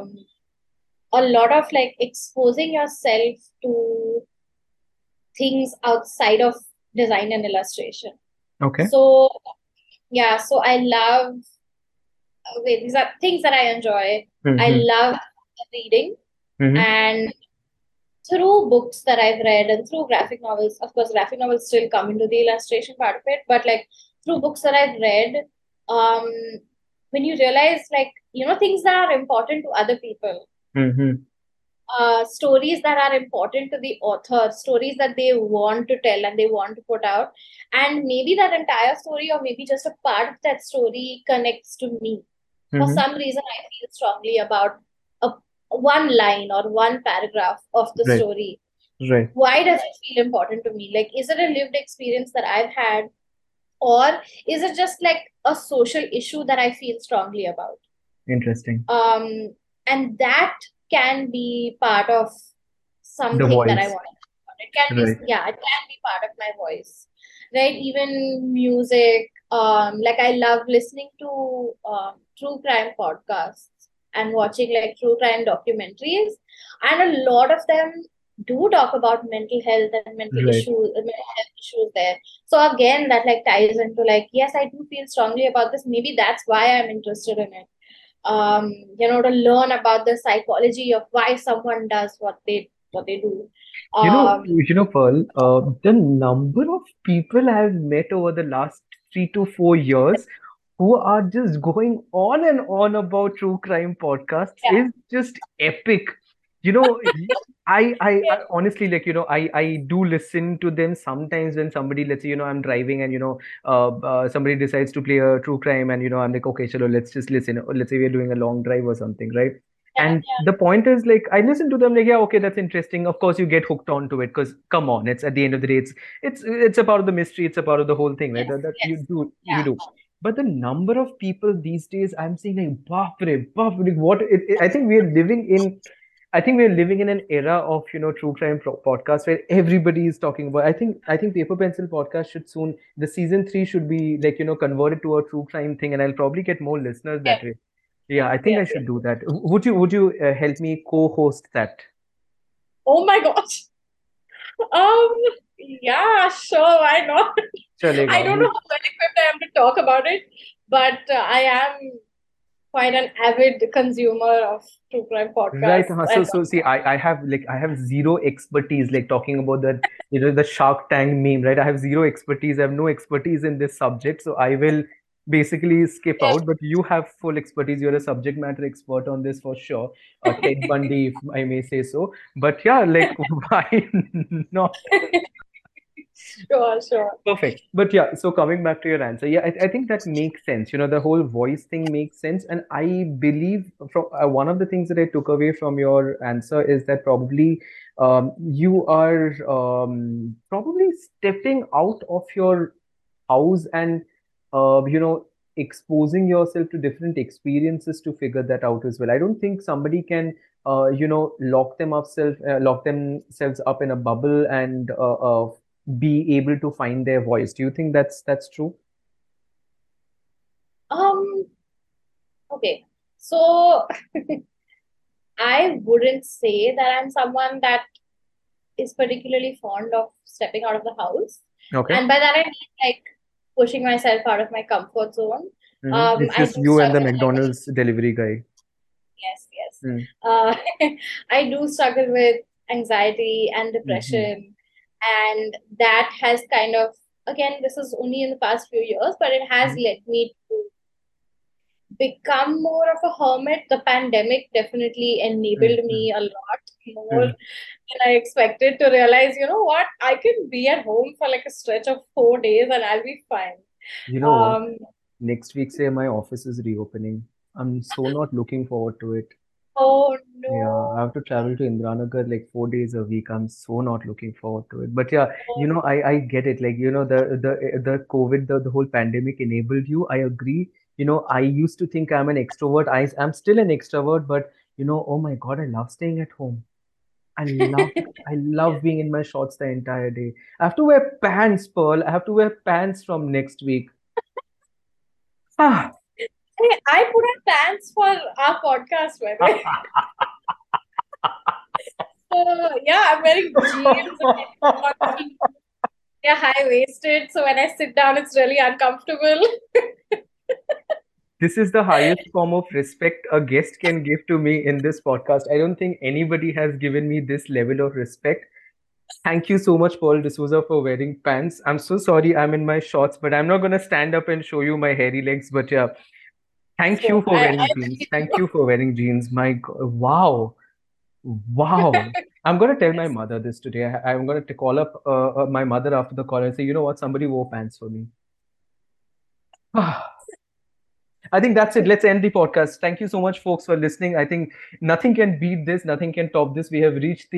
Speaker 2: a lot of like exposing yourself to things outside of design and illustration.
Speaker 1: Okay.
Speaker 2: So yeah, so I love these are things that I enjoy. I
Speaker 1: Mm-hmm.
Speaker 2: love reading,
Speaker 1: Mm-hmm.
Speaker 2: and through books that I've read and through graphic novels, of course, graphic novels still come into the illustration part of it, but like through books that I've read, um, when you realize like, things that are important to other people,
Speaker 1: Mm-hmm.
Speaker 2: stories that are important to the author, stories that they want to tell and they want to put out. And maybe that entire story, or maybe just a part of that story, connects to me. For
Speaker 1: Mm-hmm.
Speaker 2: some reason, I feel strongly about a, one line or one paragraph of the
Speaker 1: Right.
Speaker 2: story.
Speaker 1: Right.
Speaker 2: Why does it feel important to me? Like, is it a lived experience that I've had, or is it just like a social issue that I feel strongly about?
Speaker 1: Interesting.
Speaker 2: um, and that can be part of
Speaker 1: The
Speaker 2: something that I
Speaker 1: voice.
Speaker 2: want to talk about. It can be,
Speaker 1: Right.
Speaker 2: yeah, it can be part of my voice, right? Even music. Like I love listening to true crime podcasts and watching like true crime documentaries, and a lot of them do talk about mental health and
Speaker 1: Right.
Speaker 2: mental health issues there. So again, that like ties into like, yes, I do feel strongly about this. Maybe that's why I'm interested in it. To learn about the psychology of why someone does what they do. Um,
Speaker 1: Pearl, the number of people I've met over the last 3 to 4 years who are just going on and on about true crime podcasts
Speaker 2: yeah,
Speaker 1: is just epic. You know, I honestly, like, I do listen to them sometimes when somebody, let's say, I'm driving and, somebody decides to play a true crime and, I'm like, okay, chalo, let's just listen. Or let's say we're doing a long drive or something, right?
Speaker 2: yeah,
Speaker 1: And
Speaker 2: yeah,
Speaker 1: the point is, like, I listen to them, like, yeah, okay, that's interesting. Of course, you get hooked onto it because, come on, it's at the end of the day, it's a part of the mystery. It's a part of the whole thing, right?
Speaker 2: yes,
Speaker 1: That
Speaker 2: yes,
Speaker 1: you
Speaker 2: yeah.
Speaker 1: do. But the number of people these days, I'm seeing, like, baapre, baapre, I think we're living in an era of, true crime podcasts where everybody is talking about. I think Paper Pencil podcast should soon, the season 3 should be, like, converted to a true crime thing, and I'll probably get more listeners that
Speaker 2: Yes,
Speaker 1: way. Yeah, I think I
Speaker 2: yes,
Speaker 1: should
Speaker 2: yes.
Speaker 1: do that. Would you help me co-host that?
Speaker 2: Oh my gosh. Um, yeah, sure, why not?
Speaker 1: Chalega.
Speaker 2: I don't know how well equipped I am to talk about it, but I am quite an avid consumer of true crime
Speaker 1: Right.
Speaker 2: podcasts.
Speaker 1: So see, I have zero expertise, like, talking about that, the Shark Tank meme, right? I have zero expertise. I have no expertise in this subject, so I will basically skip
Speaker 2: Yeah.
Speaker 1: out. But you have full expertise. You're a subject matter expert on this for sure. Ted Bundy, if I may say so. But yeah, like, why not?
Speaker 2: Sure, sure.
Speaker 1: Perfect. But yeah, so coming back to your answer, yeah, I think that makes sense. The whole voice thing makes sense. And I believe from one of the things that I took away from your answer is that probably you are probably stepping out of your house and, exposing yourself to different experiences to figure that out as well. I don't think somebody can, lock themselves up in a bubble and be able to find their voice. Do you think that's true?
Speaker 2: Um, okay. So I wouldn't say that I'm someone that is particularly fond of stepping out of the house.
Speaker 1: Okay.
Speaker 2: And by that I mean like pushing myself out of my comfort zone.
Speaker 1: It's
Speaker 2: I
Speaker 1: just
Speaker 2: do
Speaker 1: you and the
Speaker 2: struggle, like,
Speaker 1: McDonald's delivery guy.
Speaker 2: yes, yes.
Speaker 1: Mm.
Speaker 2: I do struggle with anxiety and
Speaker 1: Mhm.
Speaker 2: depression. And that has kind of, again, this is only in the past few years, but it has
Speaker 1: Mhm.
Speaker 2: led me to become more of a hermit. The pandemic definitely enabled
Speaker 1: Mhm.
Speaker 2: me a lot more
Speaker 1: Mhm.
Speaker 2: than I expected to realize, you know what, I can be at home for like a stretch of 4 days and I'll be fine.
Speaker 1: You know what?
Speaker 2: Um,
Speaker 1: Next week, say my office is reopening. I'm so not looking forward to it.
Speaker 2: oh
Speaker 1: Yeah, I
Speaker 2: no.
Speaker 1: have to travel to Indranagar like 4 days a week. I'm so not looking forward to it. But yeah,
Speaker 2: Oh,
Speaker 1: I get it. Like, the COVID, the whole pandemic enabled you. I agree. I used to think I'm an extrovert. I'm still an extrovert, but, oh my God, I love staying at home. I love I love being in my shorts the entire day. I have to wear pants, Pearl. I have to wear pants from next week. Ah.
Speaker 2: hey, I put on pants for our podcast, by the way. So yeah, I'm wearing jeans and they're high waisted. So when I sit down, it's really uncomfortable.
Speaker 1: This is the highest form of respect a guest can give to me in this podcast. I don't think anybody has given me this level of respect. Thank you so much, Paul D'Souza, for wearing pants. I'm so sorry I'm in my shorts, but I'm not going to stand up and show you my hairy legs. But yeah, thank you
Speaker 2: So
Speaker 1: for
Speaker 2: I
Speaker 1: wearing jeans. Thank you for wearing jeans. My God. Wow. Wow. I'm going to tell my
Speaker 2: yes.
Speaker 1: mother this today. I'm going to call up my mother after the call and say, you know what? Somebody wore pants for me. I think that's it. Let's end the podcast. Thank you so much, folks, for listening. I think nothing can beat this. Nothing can top this. We have reached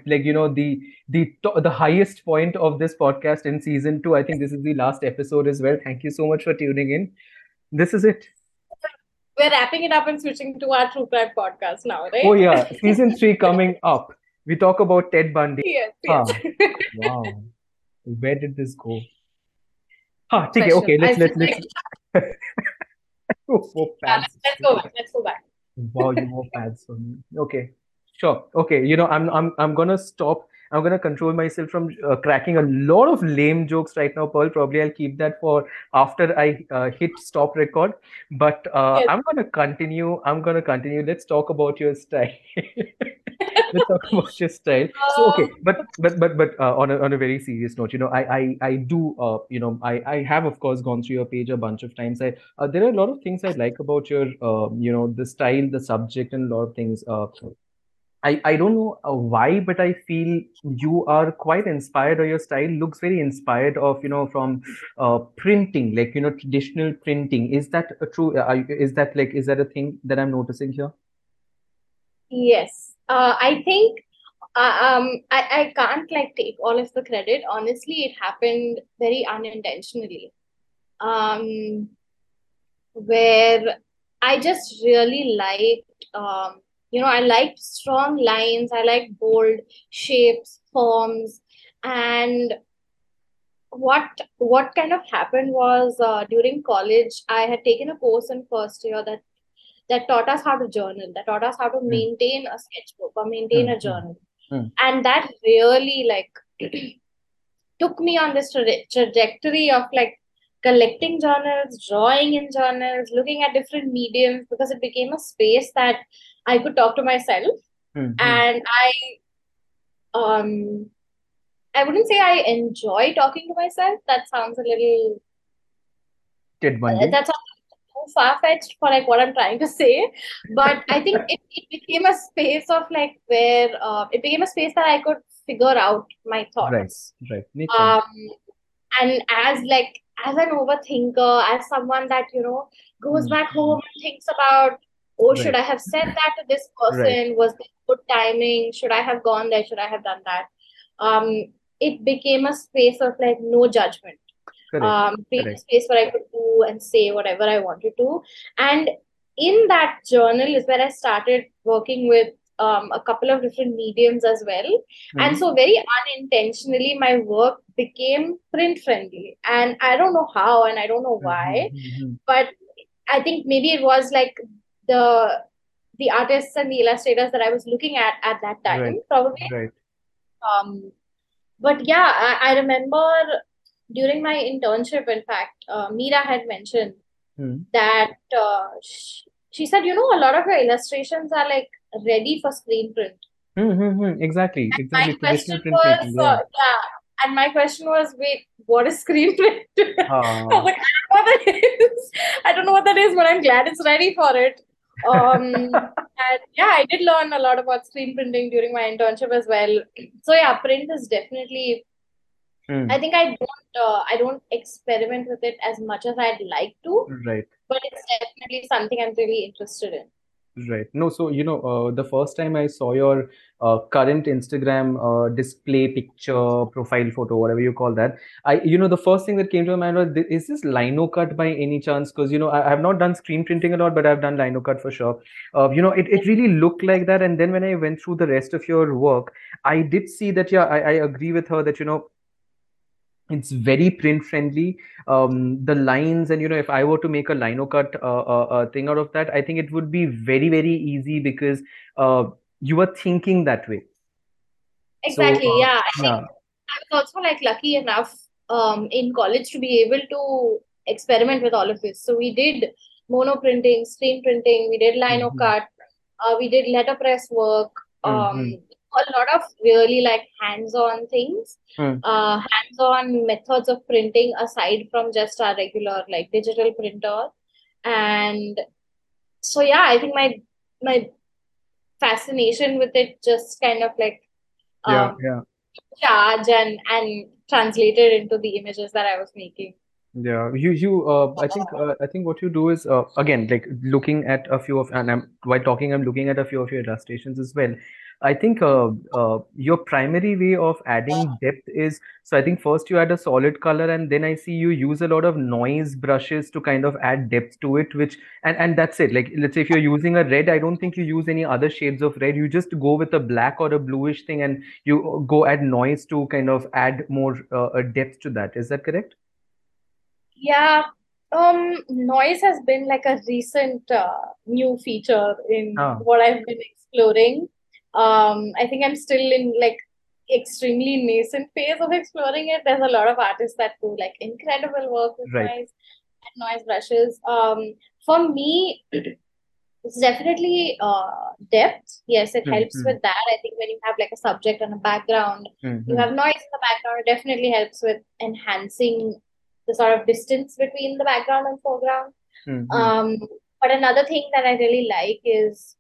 Speaker 1: the highest point of this podcast in season 2. I think this is the last episode as well. Thank you so much for tuning in. This is it.
Speaker 2: We're wrapping it up and switching to our true crime podcast now,
Speaker 1: Oh
Speaker 2: right?
Speaker 1: yeah, season 3 coming up. We talk about Ted Bundy.
Speaker 2: Yes, yes.
Speaker 1: Huh. Wow. Where did this go? Huh. ठीक है.
Speaker 2: Question.
Speaker 1: Okay.
Speaker 2: I
Speaker 1: Let's
Speaker 2: feel
Speaker 1: let's
Speaker 2: like
Speaker 1: let's. Oh,
Speaker 2: yeah,
Speaker 1: pants.
Speaker 2: let's go back. Let's go back.
Speaker 1: Wow, you wore pads on me. Okay, sure. Okay, you know, I'm gonna stop. I'm gonna control myself from cracking a lot of lame jokes right now, Pearl. Probably I'll keep that for after I hit stop record. But
Speaker 2: Yes.
Speaker 1: I'm gonna continue. I'm gonna continue. Let's talk about your style. Let's talk about your style. So okay,
Speaker 2: Um,
Speaker 1: but on a very serious note, you know, I do you know, I have of course gone through your page a bunch of times. There are a lot of things I like about your you know, the style, the subject, and a lot of things. I don't know why, but I feel you are quite inspired, or your style looks very inspired of, you know, from printing, like, you know, traditional printing. Is that true? Is that like, is that a thing that I'm noticing here?
Speaker 2: yes. I think I can't like take all of the credit. Honestly, it happened very unintentionally. Um, where I just really liked, I liked strong lines, I liked bold shapes, forms, and what kind of happened was during college, I had taken a course in first year that taught us how to journal, that taught us how to
Speaker 1: Hmm,
Speaker 2: maintain a sketchbook or maintain
Speaker 1: hmm,
Speaker 2: a
Speaker 1: hmm,
Speaker 2: journal,
Speaker 1: hmm.
Speaker 2: and that really like took me on this trajectory of like collecting journals, drawing in journals, looking at different mediums because it became a space that I could talk to myself.
Speaker 1: Hmm, hmm.
Speaker 2: And um I wouldn't say I enjoy talking to myself. That sounds a little
Speaker 1: Ted Bundy.
Speaker 2: that sounds too far-fetched for like what I'm trying to say. But I think it became a space of like where it became a space that I could figure out my
Speaker 1: Right,
Speaker 2: thoughts.
Speaker 1: right. Makes sense.
Speaker 2: Um, and as an overthinker, as someone that goes
Speaker 1: Hmm,
Speaker 2: back home and thinks about, oh, should
Speaker 1: right,
Speaker 2: I have said that to this
Speaker 1: right.
Speaker 2: person? Was this good timing? Should I have gone there? Should I have done that? um it became a space of like no judgment.
Speaker 1: Correct,
Speaker 2: Being a
Speaker 1: correct.
Speaker 2: space where I could do and say whatever I wanted to. And in that journal is where I started working with a couple of different mediums as well. And
Speaker 1: Hmm,
Speaker 2: so, very unintentionally, my work became print friendly. And I don't know how, and I don't know
Speaker 1: hmm, hmm,
Speaker 2: why,
Speaker 1: hmm, hmm.
Speaker 2: but I think maybe it was like the the artists and the illustrators that I was looking at that
Speaker 1: Right,
Speaker 2: time, probably.
Speaker 1: right.
Speaker 2: Um, but yeah, I remember during my internship, in fact, Meera had mentioned
Speaker 1: Hmm.
Speaker 2: that she said, a lot of your illustrations are like ready for screen print.
Speaker 1: Hmm, hmm, hmm. Exactly,
Speaker 2: My
Speaker 1: exactly.
Speaker 2: question
Speaker 1: Traditional
Speaker 2: was,
Speaker 1: printmaking. Yeah.
Speaker 2: yeah, and my question was, wait, what is screen print? I was
Speaker 1: Ah,
Speaker 2: like, I don't know what that is. I don't know what that is, but I'm glad it's ready for it. And yeah, I did learn a lot about screen printing during my internship as well. So yeah, print is definitely.
Speaker 1: hmm.
Speaker 2: I think I don't experiment with it as much as I'd like to,
Speaker 1: Right.
Speaker 2: but it's definitely something I'm really interested in.
Speaker 1: Right. No, so you know, the first time I saw your current Instagram display picture, profile photo, whatever you call that, you know, the first thing that came to my mind was, is this lino cut by any chance? Because you know, I have not done screen printing a lot, but I've done lino cut for sure. You know, it really looked like that. And then when I went through the rest of your work, I did see that. Yeah, I agree with her that, you know, it's very print friendly. The lines, and you know, if I were to make a lino cut thing out of that, I think it would be very very easy because uh, you are thinking that way. So
Speaker 2: Exactly. Yeah. I think
Speaker 1: yeah.
Speaker 2: I was also like lucky enough in college to be able to experiment with all of this. So we did mono printing, screen printing, we did lino
Speaker 1: Mm-hmm.
Speaker 2: cut, we did letterpress work,
Speaker 1: Mm-hmm.
Speaker 2: a lot of really like hands-on things, hands-on methods of printing aside from just our regular like digital printer. And so yeah, I think my fascination with it just kind of like
Speaker 1: Yeah,
Speaker 2: um
Speaker 1: yeah.
Speaker 2: charge and translated into the images that I was making.
Speaker 1: Yeah, I think what you do is again, like looking at a few of, and while talking, I'm looking at a few of your illustrations as well. I think your primary way of adding depth is, so I think first you add a solid color, and then I see you use a lot of noise brushes to kind of add depth to it, which, and that's it. Like, let's say if you're using a red, I don't think you use any other shades of red. You just go with a black or a bluish thing, and you go add noise to kind of add more depth to that. Is that correct?
Speaker 2: Yeah, Noise has been like a recent new feature in
Speaker 1: Ah,
Speaker 2: what I've been exploring. I think I'm still in like extremely nascent phase of exploring it. There's a lot of artists that do like incredible work with
Speaker 1: right.
Speaker 2: noise brushes. For me, it's definitely depth. Yes, it helps
Speaker 1: Mm-hmm.
Speaker 2: with that. I think when you have like a subject and a background, you
Speaker 1: Mm-hmm.
Speaker 2: have noise in the background, it definitely helps with enhancing the sort of distance between the background and foreground.
Speaker 1: Mm-hmm.
Speaker 2: Um, but another thing that I really like is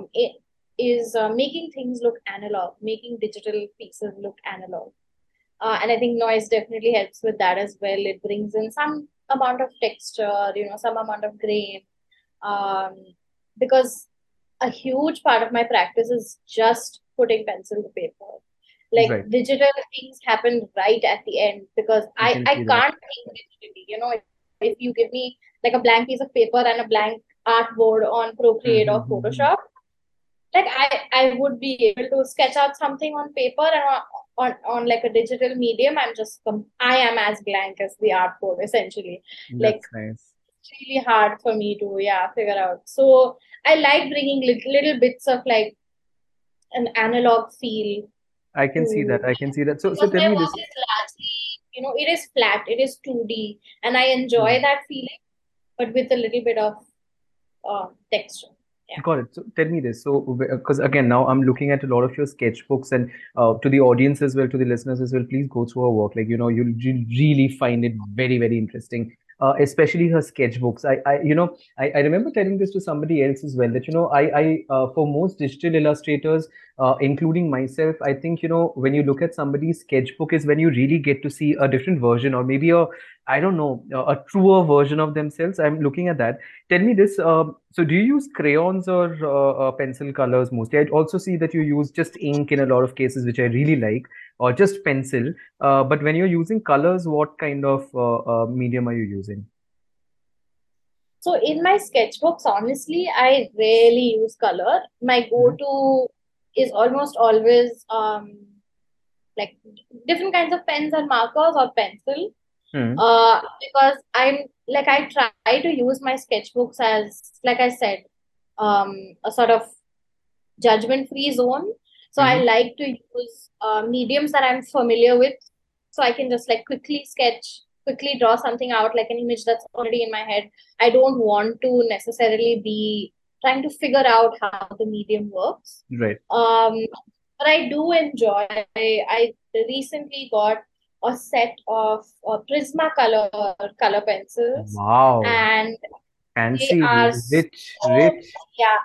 Speaker 2: making things look analog, making digital pieces look analog. And I think noise definitely helps with that as well. It brings in some amount of texture, some amount of grain. Um, because a huge part of my practice is just putting pencil to paper. Like
Speaker 1: Right.
Speaker 2: digital things happen right at the end because
Speaker 1: I
Speaker 2: I,
Speaker 1: can
Speaker 2: I
Speaker 1: see that.
Speaker 2: can't think digitally. If you give me like a blank piece of paper and a blank artboard on Procreate or
Speaker 1: Mm-hmm.
Speaker 2: Photoshop, like I would be able to sketch out something on paper and on like a digital medium. I am as blank as the artboard essentially. Like
Speaker 1: That's nice.
Speaker 2: it's really hard for me to figure out. So I like bringing little bits of like an analog feel
Speaker 1: I can see
Speaker 2: to
Speaker 1: that. I can see that. So
Speaker 2: because
Speaker 1: tell
Speaker 2: my
Speaker 1: me
Speaker 2: work
Speaker 1: this.
Speaker 2: is largely, it is flat, it is 2D, and I enjoy
Speaker 1: Hmm.
Speaker 2: that feeling, but with a little bit of texture. Yeah.
Speaker 1: Got it. So tell me this. So, because again, now I'm looking at a lot of your sketchbooks, and to the audience as well, to the listeners as well, please go through her work. Like, you'll really find it very, very interesting. Especially her sketchbooks. I remember telling this to somebody else as well that, for most digital illustrators, including myself, I think, when you look at somebody's sketchbook is when you really get to see a different version or maybe I don't know, a truer version of themselves. I'm looking at that. Tell me this. So, do you use crayons or pencil colors mostly? I also see that you use just ink in a lot of cases, which I really like, or just pencil. But when you're using colors, what kind of medium are you using?
Speaker 2: So in my sketchbooks, honestly, I rarely use color. My
Speaker 1: Hmm.
Speaker 2: go-to is almost always like different kinds of pens and markers or pencil.
Speaker 1: Hmm.
Speaker 2: Because I try to use my sketchbooks as, like I said, a sort of judgment-free zone. So I
Speaker 1: Hmm.
Speaker 2: like to use mediums that I'm familiar with, so I can just like quickly sketch, quickly draw something out, like an image that's already in my head. I don't want to necessarily be trying to figure out how the medium works.
Speaker 1: Right.
Speaker 2: Um, but I do enjoy. I recently got a set of color pencils,
Speaker 1: Wow.
Speaker 2: and they
Speaker 1: Fancy,
Speaker 2: are
Speaker 1: rich,
Speaker 2: so,
Speaker 1: rich.
Speaker 2: yeah.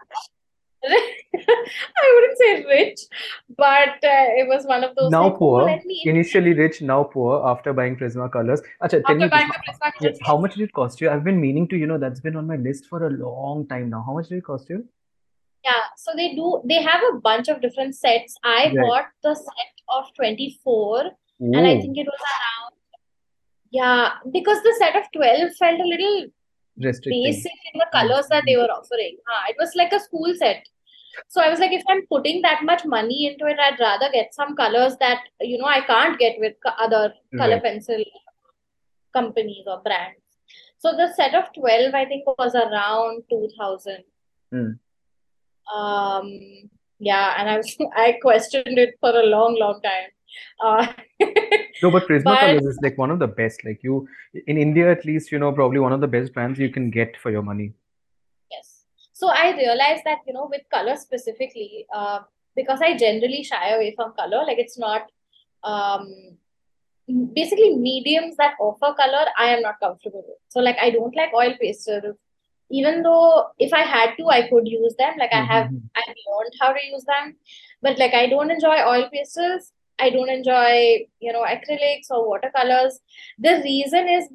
Speaker 2: I wouldn't say rich, but it was one of those
Speaker 1: Now
Speaker 2: like, oh,
Speaker 1: poor.
Speaker 2: let me
Speaker 1: Initially rich, now poor after buying Prisma colors. Acha, tell me
Speaker 2: after
Speaker 1: this.
Speaker 2: buying the Prisma
Speaker 1: Yeah,
Speaker 2: colors.
Speaker 1: how much did it cost you? I've been meaning to, that's been on my list for a long time now. How much did it cost you?
Speaker 2: Yeah, so they have a bunch of different sets. I
Speaker 1: Right.
Speaker 2: bought the set of 24, and I
Speaker 1: Oh,
Speaker 2: think it was around, yeah, because the set of 12 felt a little
Speaker 1: restricting.
Speaker 2: basic in the colors that
Speaker 1: Mm-hmm.
Speaker 2: they were offering. It was like a school set. So I was like, if I'm putting that much money into it, I'd rather get some colors that, I can't get with other color
Speaker 1: Right.
Speaker 2: pencil companies or brands. So the set of 12, I think, was around 2000.
Speaker 1: Mm.
Speaker 2: Um, yeah, and I questioned it for a long, long time. Uh,
Speaker 1: No, but
Speaker 2: but
Speaker 1: Prismacolors is like one of the best. Like in India at least, probably one of the best brands you can get for your money.
Speaker 2: yes. So I realized that, with color specifically, because I generally shy away from color, like it's not um, basically mediums that offer color, I am not comfortable with. So like I don't like oil pastels. Even though if I had to, I could use them. Like
Speaker 1: Mm-hmm.
Speaker 2: I've learned how to use them. But like I don't enjoy oil pastels. I don't enjoy, acrylics or watercolors. The reason is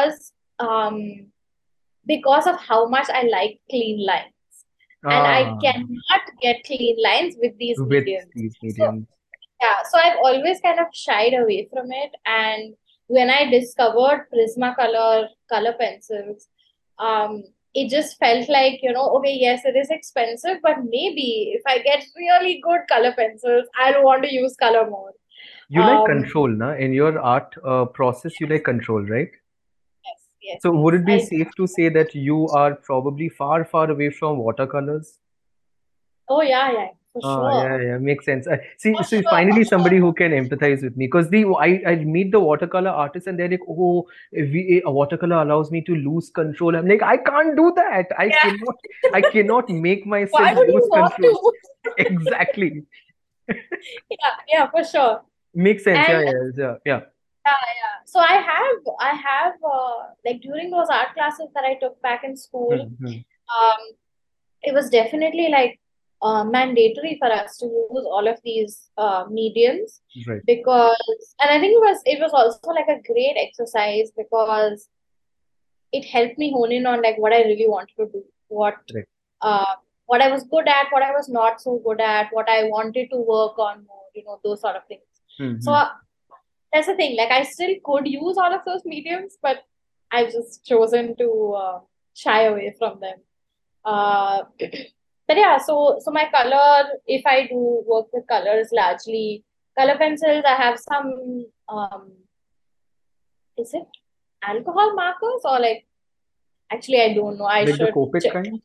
Speaker 2: because of how much I like clean lines. And I
Speaker 1: Ah,
Speaker 2: cannot get clean lines with these
Speaker 1: with
Speaker 2: mediums.
Speaker 1: these
Speaker 2: So
Speaker 1: mediums.
Speaker 2: yeah, so I've always kind of shied away from it. And when I discovered Prismacolor color pencils, um, it just felt like, okay, yes, it is expensive, but maybe if I get really good color pencils, I'll want to use color more.
Speaker 1: You like
Speaker 2: Um,
Speaker 1: control, na? In your art process, you like control, right?
Speaker 2: yes. yes,
Speaker 1: So would
Speaker 2: yes.
Speaker 1: it be safe to say that you are probably far, far away from watercolors?
Speaker 2: Oh yeah, yeah, for
Speaker 1: Yeah,
Speaker 2: sure.
Speaker 1: yeah, makes sense. See,
Speaker 2: For
Speaker 1: so
Speaker 2: sure, for
Speaker 1: finally
Speaker 2: sure.
Speaker 1: somebody who can empathize with me, because I meet the watercolor artists and they're like, oh, a watercolor allows me to lose control. I'm like, I can't do that.
Speaker 2: Yeah.
Speaker 1: I cannot make
Speaker 2: Why
Speaker 1: myself
Speaker 2: would
Speaker 1: lose
Speaker 2: you want
Speaker 1: control.
Speaker 2: to?
Speaker 1: Exactly.
Speaker 2: Yeah, yeah, for sure.
Speaker 1: Makes sense. Yeah,
Speaker 2: And
Speaker 1: yeah, yeah, yeah.
Speaker 2: yeah, yeah. So I have like during those art classes that I took back in school,
Speaker 1: Hmm, hmm.
Speaker 2: it was definitely like mandatory for us to use all of these mediums
Speaker 1: Right,
Speaker 2: because, and I think it was also like a great exercise because it helped me hone in on like what I really wanted to do,
Speaker 1: right.
Speaker 2: uh, what I was good at, what I was not so good at, what I wanted to work on more, those sort of things.
Speaker 1: Hmm,
Speaker 2: So
Speaker 1: hmm.
Speaker 2: that's the thing. Like I still could use all of those mediums, but I've just chosen to shy away from them. But yeah, so my color, if I do work with colors, largely color pencils. I have some. Is it alcohol markers or like? Actually, I don't know. I
Speaker 1: Like the
Speaker 2: should
Speaker 1: Copic
Speaker 2: check.
Speaker 1: kind?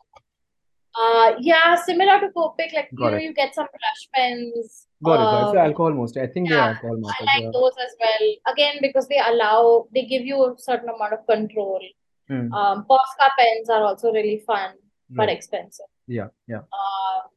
Speaker 2: Yeah, similar to Copic, like
Speaker 1: Got it.
Speaker 2: you get some brush pens.
Speaker 1: Got it. Got it. So alcohol mostly. I think they're
Speaker 2: Yeah,
Speaker 1: alcohol
Speaker 2: I
Speaker 1: markers.
Speaker 2: like
Speaker 1: Yeah.
Speaker 2: those as well. Again, because they give you a certain amount of control.
Speaker 1: Hmm.
Speaker 2: Posca pens are also really fun but
Speaker 1: Right.
Speaker 2: expensive.
Speaker 1: Yeah. Yeah.
Speaker 2: Uh,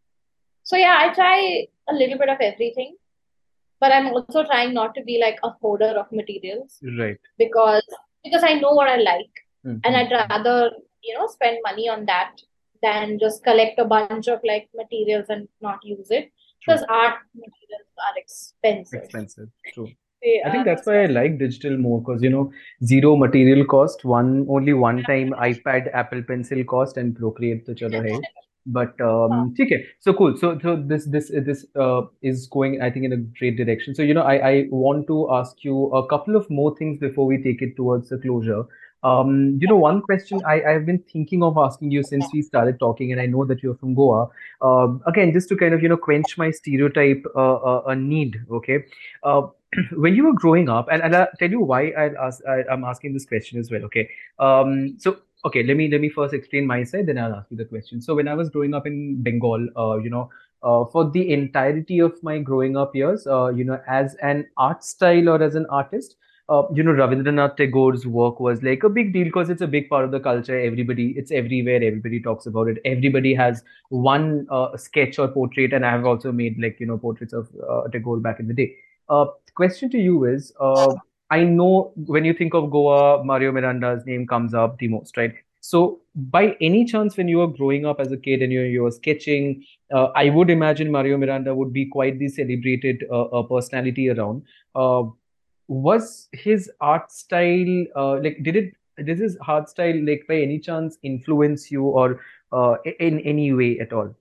Speaker 2: so yeah, I try a little bit of everything, but I'm also trying not to be like a hoarder of materials
Speaker 1: Right.
Speaker 2: because because I know what I like,
Speaker 1: Hmm,
Speaker 2: and
Speaker 1: hmm,
Speaker 2: I'd
Speaker 1: hmm.
Speaker 2: rather spend money on that than just collect a bunch of like materials and not use it
Speaker 1: True.
Speaker 2: because art materials are expensive.
Speaker 1: Expensive. True.
Speaker 2: They
Speaker 1: I think
Speaker 2: are
Speaker 1: that's why I
Speaker 2: expensive.
Speaker 1: like digital more because zero material cost, only one time iPad, Apple Pencil cost, and Procreate to chalo hai. But okay, so cool. So this is going, I think, in a great direction. So I want to ask you a couple of more things before we take it towards the closure. One question I've been thinking of asking you since we started talking, and I know that you're from Goa. Again, just to kind of quench my stereotype a need. Okay. Uh, when you were growing up, and I'll tell you why I'm asking this question as well. Okay. So okay, let me first explain my side, then I'll ask you the question. So when I was growing up in Bengal, for the entirety of my growing up years, as an art style or as an artist, Rabindranath Tagore's work was like a big deal because it's a big part of the culture. It's everywhere. Everybody talks about it. Everybody has one sketch or portrait, and I have also made like portraits of Tagore back in the day. Question to you is, I know when you think of Goa, Mario Miranda's name comes up the most, right? So, by any chance, when you were growing up as a kid and you were sketching, I would imagine Mario Miranda would be quite the celebrated personality around. Uh, was his art style like? Did his art style like by any chance influence you or in any way at all?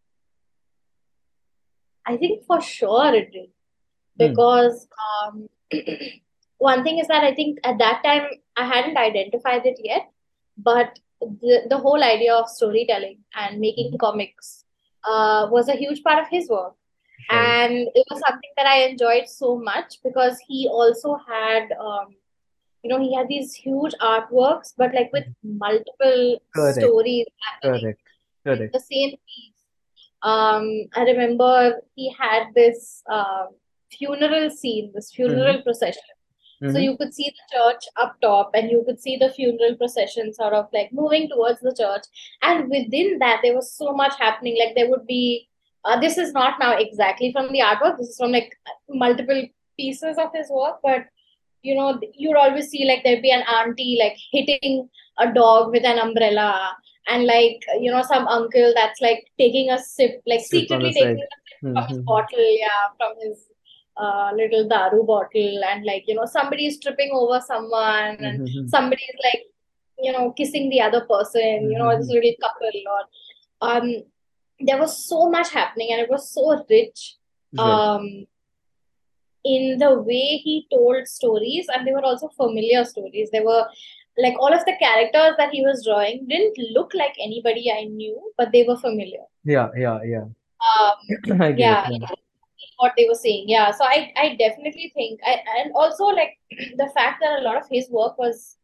Speaker 2: I think for sure it did
Speaker 1: Hmm.
Speaker 2: because one thing is that I think at that time I hadn't identified it yet, but the whole idea of storytelling and making
Speaker 1: Mhm.
Speaker 2: comics was a huge part of his work.
Speaker 1: Right.
Speaker 2: And it was something that I enjoyed so much because he also had, he had these huge artworks, but like with
Speaker 1: Mhm.
Speaker 2: multiple
Speaker 1: Correct.
Speaker 2: stories happening
Speaker 1: Correct.
Speaker 2: in
Speaker 1: Correct.
Speaker 2: the same piece. I remember he had this funeral scene, this
Speaker 1: Mm-hmm.
Speaker 2: funeral procession. So
Speaker 1: Mm-hmm.
Speaker 2: you could see the church up top, and you could see the funeral procession sort of like moving towards the church. And within that, there was so much happening. Like there would be, this is not now exactly from the artwork, this is from like multiple pieces of his work, but you'd always see like there'd be an auntie like hitting a dog with an umbrella, and like some uncle that's like taking a sip, like
Speaker 1: Sip on the
Speaker 2: secretly taking
Speaker 1: side.
Speaker 2: a sip from his
Speaker 1: Mm-hmm.
Speaker 2: bottle, yeah, from his little daru bottle, and like somebody is tripping over someone, and
Speaker 1: Mm-hmm.
Speaker 2: somebody is like kissing the other person, this
Speaker 1: Mm-hmm.
Speaker 2: little couple, or there was so much happening, and it was so rich.
Speaker 1: Right.
Speaker 2: Um, in the way he told stories, and they were also familiar stories. They were like all of the characters that he was drawing didn't look like anybody I knew, but they were familiar.
Speaker 1: Yeah, yeah, yeah.
Speaker 2: Um,
Speaker 1: I get it.
Speaker 2: yeah,
Speaker 1: Yeah.
Speaker 2: what they were saying. Yeah, so I definitely think, and also like the fact that a lot of his work was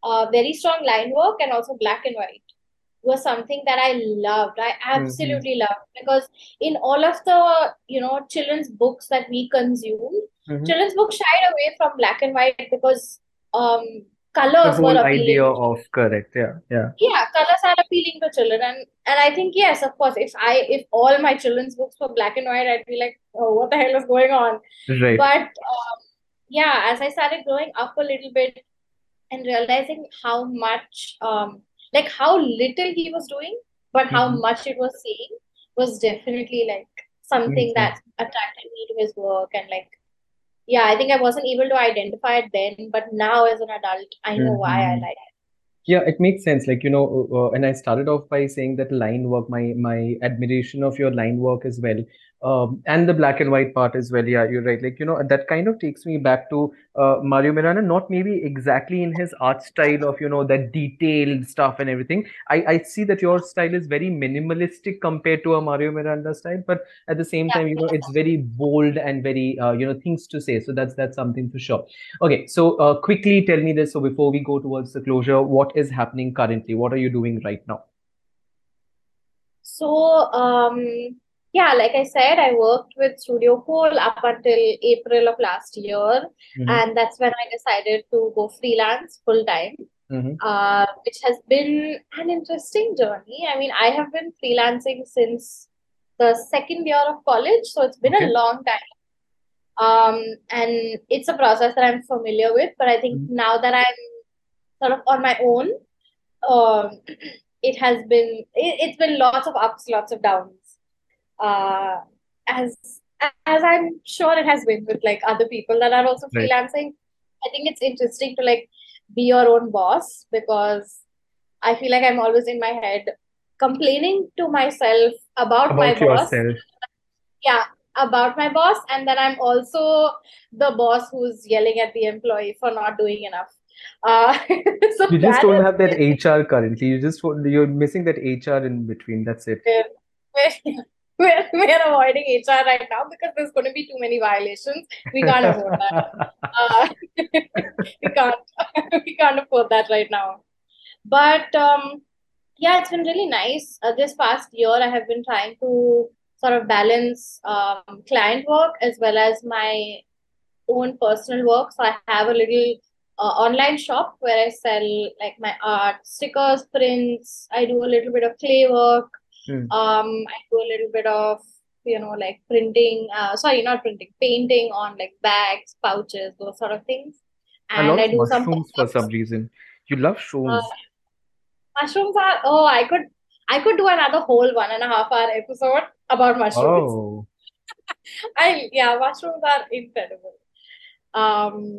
Speaker 2: very strong line work and also black and white was something that I loved. I
Speaker 1: Mm-hmm.
Speaker 2: absolutely loved because in all of the children's books that we consume,
Speaker 1: Mm-hmm.
Speaker 2: children's books shied away from black and white because um
Speaker 1: The
Speaker 2: colors were
Speaker 1: whole idea
Speaker 2: appealing.
Speaker 1: of correct. Yeah. Yeah.
Speaker 2: Yeah, colors are appealing to children, and I think yes, of course, if all my children's books were black and white, I'd be like, oh, what the hell is going on?
Speaker 1: Right.
Speaker 2: But yeah, as I started growing up a little bit and realizing how much like how little he was doing but how
Speaker 1: Mm-hmm.
Speaker 2: much it was saying was definitely like something
Speaker 1: Makes
Speaker 2: that
Speaker 1: sense.
Speaker 2: attracted me to his work. And like, yeah, I think I wasn't able to identify it then, but now as an adult I know why I
Speaker 1: Mm-hmm.
Speaker 2: like
Speaker 1: Yeah, it makes sense. Like, and I started off by saying that line work, my admiration of your line work as well, and the black and white part as well. Yeah, you're right. Like, that kind of takes me back to Mario Miranda, not maybe exactly in his art style of, that detailed stuff and everything. I see that your style is very minimalistic compared to a Mario Miranda style, but at the same time,
Speaker 2: it.
Speaker 1: it's very bold and very, things to say. So that's something for sure. Okay, so quickly tell me this. So before we go towards the closure, what is happening currently? What are you doing right now?
Speaker 2: So, yeah, like I said, I worked with Studio Cool up until April of last year,
Speaker 1: Mm-hmm.
Speaker 2: and that's when I decided to go freelance full time,
Speaker 1: Mm-hmm.
Speaker 2: which has been an interesting journey. I mean, I have been freelancing since the second year of college, so it's been a
Speaker 1: Okay.
Speaker 2: long time. And it's a process that I'm familiar with, but I think
Speaker 1: Mhm.
Speaker 2: now that I'm sort of on my own, it's been lots of ups, lots of downs. Uh, as as I'm sure it has been with like other people that are also
Speaker 1: Right.
Speaker 2: freelancing. I think it's interesting to like be your own boss because I feel like I'm always in my head complaining to myself about my
Speaker 1: About
Speaker 2: boss.
Speaker 1: yourself.
Speaker 2: Yeah, about my boss, and then I'm also the boss who's yelling at the employee for not doing enough. Uh, so
Speaker 1: You just
Speaker 2: that
Speaker 1: don't
Speaker 2: has
Speaker 1: have that HR currently. You're missing that HR in between. That's it.
Speaker 2: been we're avoiding HR right now because there's going to be too many violations. We can't afford that. Uh, we can't we can't afford that right now. But yeah, it's been really nice. This past year, I have been trying to sort of balance client work as well as my own personal work. So I have a little online shop where I sell like my art, stickers, prints. I do a little bit of clay work.
Speaker 1: Hmm.
Speaker 2: I do a little bit of like printing. Sorry, not printing, painting on like bags, pouches, those sort of things.
Speaker 1: A
Speaker 2: And
Speaker 1: lot
Speaker 2: I
Speaker 1: of
Speaker 2: do some
Speaker 1: mushrooms for
Speaker 2: pop-ups.
Speaker 1: some reason. You love
Speaker 2: Uh,
Speaker 1: shrooms.
Speaker 2: mushrooms are I could do another whole 1.5 hour episode about mushrooms.
Speaker 1: Oh.
Speaker 2: I Yeah, mushrooms are incredible. Um,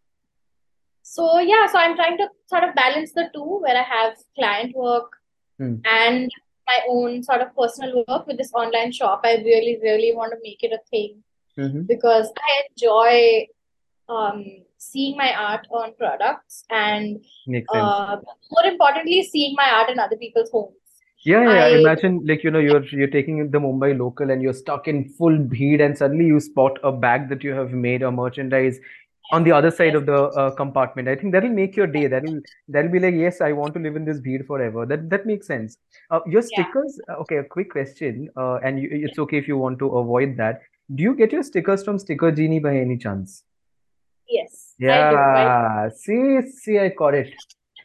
Speaker 2: So yeah, so I'm trying to sort of balance the two where I have client work
Speaker 1: Hmm.
Speaker 2: and my own sort of personal work with this online shop. I really, really want to make it a thing
Speaker 1: Mm-hmm.
Speaker 2: because I enjoy seeing my art on products and
Speaker 1: Makes sense.
Speaker 2: more importantly, seeing my art in other people's homes.
Speaker 1: Yeah, yeah, yeah.
Speaker 2: I
Speaker 1: Imagine like you're taking the Mumbai local and you're stuck in full bheed and suddenly you spot a bag that you have made or merchandise on the other side
Speaker 2: Yes,
Speaker 1: of the compartment. I think that'll make your day. That'll be like, yes, I want to live in this bheed forever. That makes sense. Your
Speaker 2: yeah,
Speaker 1: stickers. Okay, a quick question, and it's okay if you want to avoid that. Do you get your stickers from Sticker Genie by any chance?
Speaker 2: yes, I do.
Speaker 1: Yeah. See, I got it.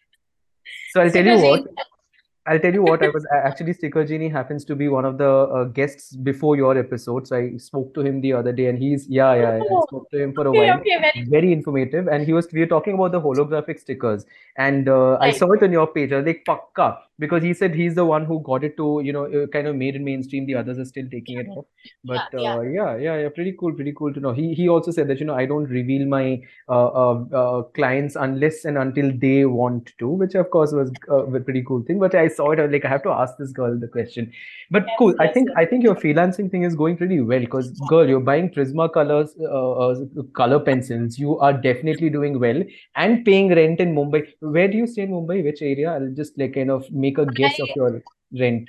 Speaker 1: So I'll tell you
Speaker 2: Sticker
Speaker 1: what.
Speaker 2: Genie.
Speaker 1: I'll tell you what, I was actually Sticker Genie happens to be one of the guests before your episode. So I spoke to him the other day and yeah. I
Speaker 2: Oh,
Speaker 1: spoke to him for a
Speaker 2: okay,
Speaker 1: while.
Speaker 2: okay, very
Speaker 1: Very informative. And we were talking about the holographic stickers. And I
Speaker 2: right.
Speaker 1: saw it on your page. I was like, Pakka. Because he said he's the one who got it to, kind of made it mainstream. The others are still taking it off. But
Speaker 2: Yeah,
Speaker 1: yeah, pretty cool to know. He also said that, I don't reveal my clients unless and until they want to, which of course was a pretty cool thing. But I saw it, I was like, I have to ask this girl the question. But
Speaker 2: yes,
Speaker 1: cool. I
Speaker 2: yes,
Speaker 1: think
Speaker 2: yes.
Speaker 1: I think your freelancing thing is going pretty well because girl, you're buying Prisma colors, color pencils. You are definitely doing well and paying rent in Mumbai. Where do you stay in Mumbai? Which area? I'll just like kind of make a guess of
Speaker 2: I
Speaker 1: your rent.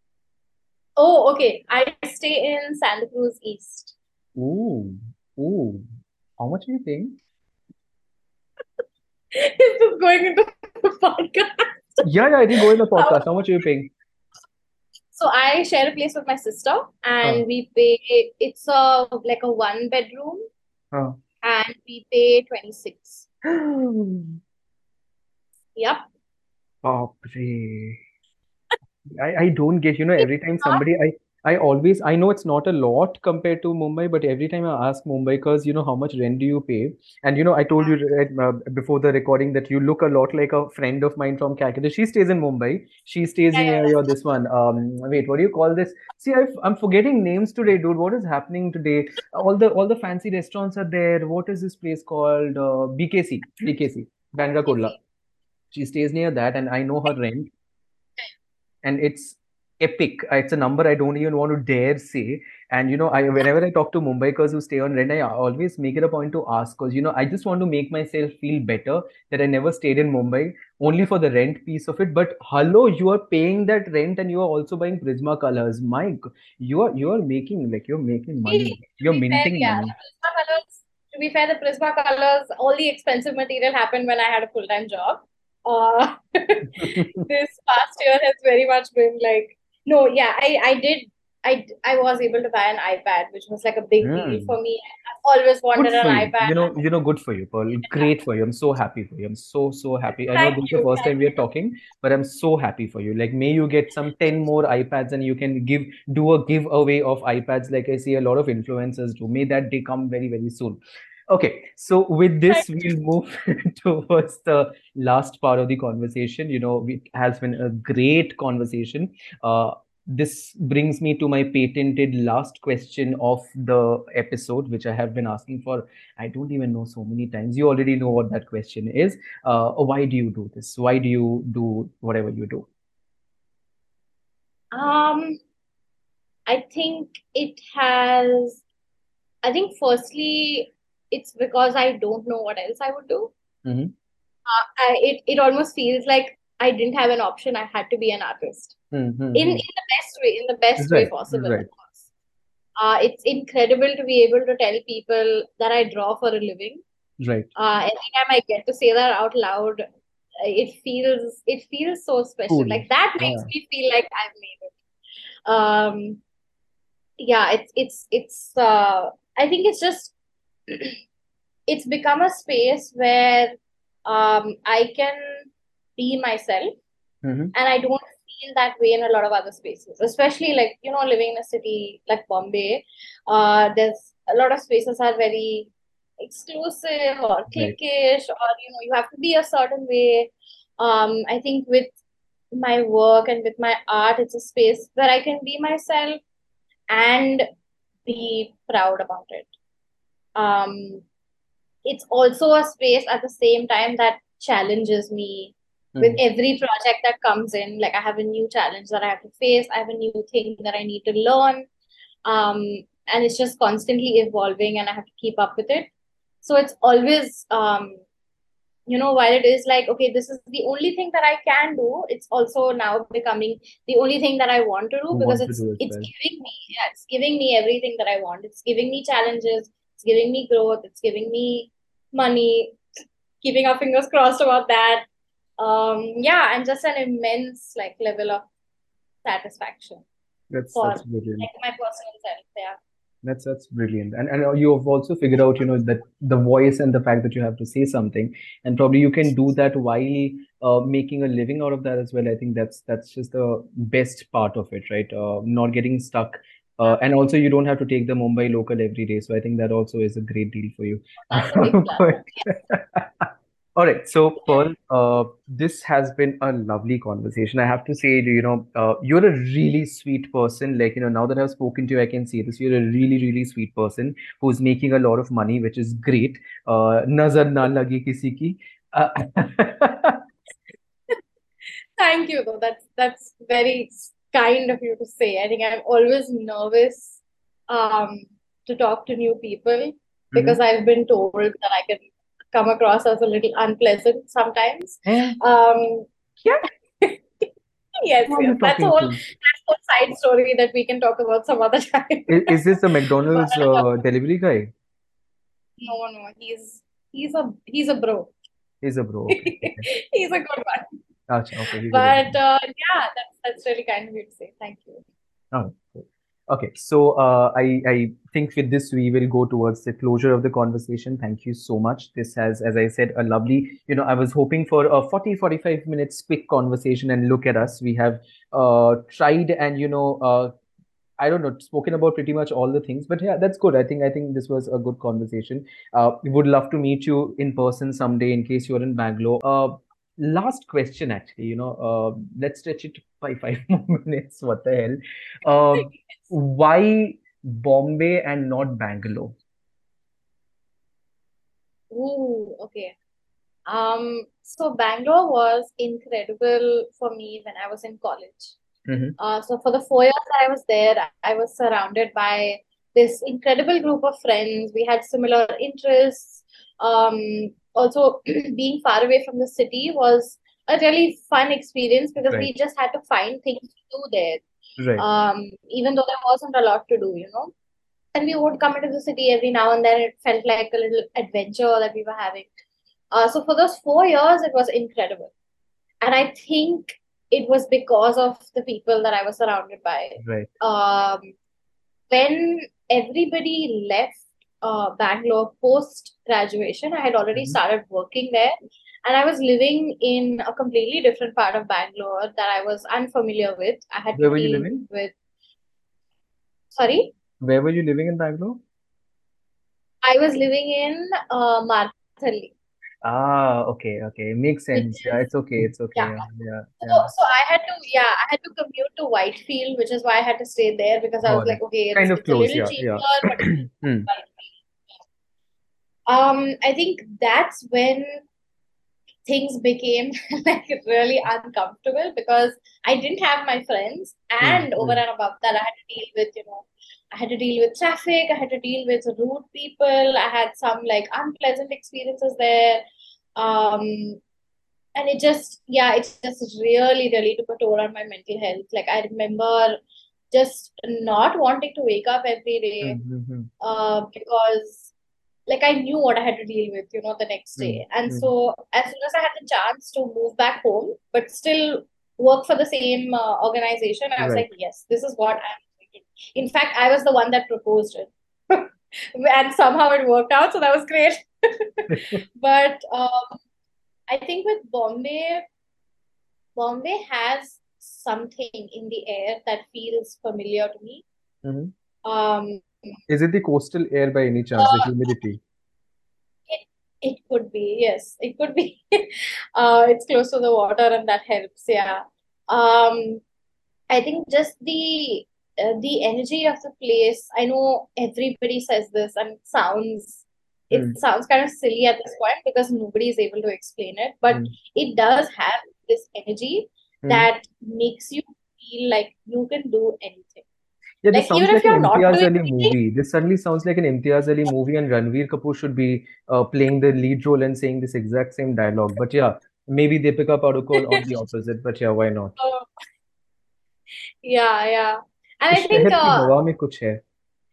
Speaker 2: Oh, okay. I stay in Santa Cruz East.
Speaker 1: Ooh, ooh. How much are you paying?
Speaker 2: Is this going into podcast.
Speaker 1: Yeah, I think go in the
Speaker 2: How-
Speaker 1: podcast. How much are you paying?
Speaker 2: So I share a place with my sister,
Speaker 1: Huh.
Speaker 2: and we pay. It's a like a one bedroom,
Speaker 1: Huh.
Speaker 2: and we pay 26. Yep.
Speaker 1: Baapre. I don't get,
Speaker 2: It's
Speaker 1: every time
Speaker 2: not
Speaker 1: somebody, I know it's not a lot compared to Mumbai, but every time I ask Mumbaikars, how much rent do you pay? And, I told you right, before the recording that you look a lot like a friend of mine from Calcutta. She stays in Mumbai. She stays
Speaker 2: yeah,
Speaker 1: near
Speaker 2: yeah,
Speaker 1: this one. Wait, what do you call this? See, I'm forgetting names today, dude. What is happening today? All the fancy restaurants are there. What is this place called? BKC, Bandra
Speaker 2: yeah.
Speaker 1: Kurla. She stays near that, and I know her rent, and it's epic. It's a number I don't even want to dare say. And I whenever I talk to Mumbaikars who stay on rent, I always make it a point to ask because I just want to make myself feel better that I never stayed in Mumbai only for the rent piece of it. But hello, you are paying that rent and you are also buying Prisma colors. You are making like you're making
Speaker 2: See,
Speaker 1: money.
Speaker 2: to
Speaker 1: You're
Speaker 2: be fair,
Speaker 1: minting
Speaker 2: yeah,
Speaker 1: money.
Speaker 2: the Prisma colors. To be fair, the Prisma colors, all the expensive material happened when I had a full-time job. This past year has very much been like, no, yeah, I did, I was able to buy an iPad, which was like a big deal
Speaker 1: Hmm.
Speaker 2: for me. I've always
Speaker 1: Good
Speaker 2: wanted an
Speaker 1: for you.
Speaker 2: iPad.
Speaker 1: Good for you, Pearl. Great for you. I'm so happy for you. I'm so, so happy. I know
Speaker 2: Thank
Speaker 1: this is the
Speaker 2: you,
Speaker 1: first
Speaker 2: thank
Speaker 1: time we are
Speaker 2: you.
Speaker 1: talking, but I'm so happy for you. Like, may you get some 10 more iPads and you can do a giveaway of iPads like I see a lot of influencers do. May that day come very, very soon. Okay, so with
Speaker 2: Thank
Speaker 1: this, we'll move towards the last part of the conversation. It has been a great conversation. This brings me to my patented last question of the episode, which I have been asking for, I don't even know, so many times. You already know what that question is. Why do you do this? Why do you do whatever you do?
Speaker 2: Um, I think it has, I think firstly, it's because I don't know what else I would do.
Speaker 1: Mm-hmm.
Speaker 2: It almost feels like I didn't have an option. I had to be an artist in
Speaker 1: Mm-hmm.
Speaker 2: the best way, in the best way
Speaker 1: Right,
Speaker 2: possible, of
Speaker 1: right,
Speaker 2: course. It's incredible to be able to tell people that I draw for a living.
Speaker 1: right.
Speaker 2: Every time I get to say that out loud, it feels so special.
Speaker 1: Cool.
Speaker 2: Like that makes
Speaker 1: Yeah.
Speaker 2: me feel like I've made it. Yeah, it's I think it's just it's become a space where I can be myself,
Speaker 1: Mm-hmm.
Speaker 2: and I don't feel that way in a lot of other spaces, especially like, living in a city like Bombay. There's a lot of spaces are very exclusive or
Speaker 1: Right.
Speaker 2: cliquish, or you have to be a certain way. I think with my work and with my art, it's a space where I can be myself and be proud about it. Um, it's also a space at the same time that challenges me with
Speaker 1: Mm-hmm.
Speaker 2: every project that comes in. Like, I have a new challenge that I have to face, I have a new thing that I need to learn. um, and it's just constantly evolving, and I have to keep up with it. So it's always, while it is like, okay, this is the only thing that I can do, it's also now becoming the only thing that I want to do,
Speaker 1: You
Speaker 2: because
Speaker 1: want to
Speaker 2: it's
Speaker 1: do as
Speaker 2: it's
Speaker 1: well.
Speaker 2: giving me, yeah, it's giving me everything that I want. It's giving me challenges, it's giving me growth, it's giving me money, keeping our fingers crossed about that. Yeah, and just an immense like level of satisfaction
Speaker 1: That's
Speaker 2: for
Speaker 1: that's brilliant.
Speaker 2: like my personal self. Yeah.
Speaker 1: That's brilliant. And you have also figured out, that the voice and the fact that you have to say something, and probably you can do that while making a living out of that as well. I think that's just the best part of it, right? Not getting stuck. And also you don't have to take the Mumbai local every day. So I think that also is a great deal for you.
Speaker 2: That's a big plus.
Speaker 1: But all right, so
Speaker 2: Yes.
Speaker 1: Pearl, this has been a lovely conversation. I have to say, you're a really sweet person. Like, now that I've spoken to you, I can see this. You're a really, really sweet person who's making a lot of money, which is great. Nazar na lagi kisi ki. Uh,
Speaker 2: Thank you, though. That's very kind of you to say. I think I'm always nervous um, to talk to new people, because
Speaker 1: mhm.
Speaker 2: I've been told that I can come across as a little unpleasant sometimes.
Speaker 1: Eh,
Speaker 2: Um,
Speaker 1: yeah,
Speaker 2: yes,
Speaker 1: who are
Speaker 2: yes,
Speaker 1: you talking to?
Speaker 2: that's a side story that we can talk about some other time.
Speaker 1: Is this the
Speaker 2: But
Speaker 1: McDonald's delivery guy?
Speaker 2: no, no, he's a bro.
Speaker 1: He's a bro. Okay. Okay.
Speaker 2: He's a good one.
Speaker 1: Acha, okay. He's a good
Speaker 2: But
Speaker 1: one.
Speaker 2: yeah, that's really kind of you to say. Thank you.
Speaker 1: Oh, cool. Okay. So I think with this we will go towards the closure of the conversation. Thank you so much. This has, as I said, a lovely, I was hoping for a 40-45 minutes quick conversation, and look at us. We have tried and I don't know, spoken about pretty much all the things, but yeah, that's good. I think this was a good conversation. We would love to meet you in person someday in case you're in Bangalore. Last question, actually, let's stretch it by 5 more minutes. What the hell? Why Bombay and not Bangalore?
Speaker 2: Ooh, okay. So Bangalore was incredible for me when I was in college.
Speaker 1: Mm-hmm.
Speaker 2: So for the 4 years that I was there, I was surrounded by this incredible group of friends. We had similar interests. Also, being far away from the city was a really fun experience because
Speaker 1: Right,
Speaker 2: we just had to find things to do there.
Speaker 1: right.
Speaker 2: Even though there wasn't a lot to do, And we would come into the city every now and then. It felt like a little adventure that we were having. So for those 4 years, it was incredible. And I think it was because of the people that I was surrounded by.
Speaker 1: Right.
Speaker 2: When everybody left Bangalore post graduation, I had already
Speaker 1: Mm-hmm.
Speaker 2: started working there. And I was living in a completely different part of Bangalore that I was unfamiliar with. I had to
Speaker 1: Where were you
Speaker 2: deal
Speaker 1: living?
Speaker 2: with, sorry,
Speaker 1: Where were you living in Bangalore?
Speaker 2: I was living in Marthali,
Speaker 1: Ah, okay, okay. Makes
Speaker 2: which
Speaker 1: sense. Yeah,
Speaker 2: is,
Speaker 1: it's okay. It's okay.
Speaker 2: yeah.
Speaker 1: Yeah, yeah, yeah.
Speaker 2: So I had to commute to Whitefield, which is why I had to stay there because I was
Speaker 1: Got
Speaker 2: like,
Speaker 1: it.
Speaker 2: okay,
Speaker 1: Kind
Speaker 2: it's
Speaker 1: of
Speaker 2: it's a
Speaker 1: close.
Speaker 2: little
Speaker 1: Yeah, yeah.
Speaker 2: cheaper, but it's
Speaker 1: Hmm.
Speaker 2: Whitefield. I think that's when things became like really uncomfortable because I didn't have my friends,
Speaker 1: Hmm.
Speaker 2: and over
Speaker 1: Hmm.
Speaker 2: and above that, I had to deal with, I had to deal with traffic, I had to deal with rude people, I had some like unpleasant experiences there. Um, and it just really, really took a toll on my mental health. Like I remember just not wanting to wake up every
Speaker 1: Hmm.
Speaker 2: day,
Speaker 1: Hmm.
Speaker 2: because like I knew what I had to deal with, the next
Speaker 1: Hmm.
Speaker 2: day. And
Speaker 1: Hmm.
Speaker 2: so as soon as I had the chance to move back home, but still work for the same organization, I was
Speaker 1: Right.
Speaker 2: like, yes, this is what I'm thinking. In fact, I was the one that proposed it. And somehow it worked out, so that was great. But I think with Bombay has something in the air that feels familiar to me.
Speaker 1: Hmm.
Speaker 2: Um,
Speaker 1: Is it the coastal air by any chance, the
Speaker 2: uh,
Speaker 1: humidity?
Speaker 2: it it could be, yes, it could be. It's close to the water, and that helps. Yeah. I think just the energy of the place. I know everybody says this, and it
Speaker 1: Hmm.
Speaker 2: sounds kind of silly at this point because nobody is able to explain it, but
Speaker 1: Hmm.
Speaker 2: it does have this energy
Speaker 1: Hmm.
Speaker 2: that makes you feel like you can do anything.
Speaker 1: Yeah, this
Speaker 2: Like even
Speaker 1: sounds like
Speaker 2: if
Speaker 1: an
Speaker 2: you're not
Speaker 1: Imtiaz
Speaker 2: doing
Speaker 1: Ali
Speaker 2: anything,
Speaker 1: movie. This suddenly sounds like an Imtiaz Ali movie, and Ranveer Kapoor should be playing the lead role and saying this exact same dialogue. But yeah, maybe Deepika Padukone on the opposite. But yeah, why not?
Speaker 2: uh, yeah, yeah. And
Speaker 1: उस
Speaker 2: I think
Speaker 1: शहर की हवा में कुछ है.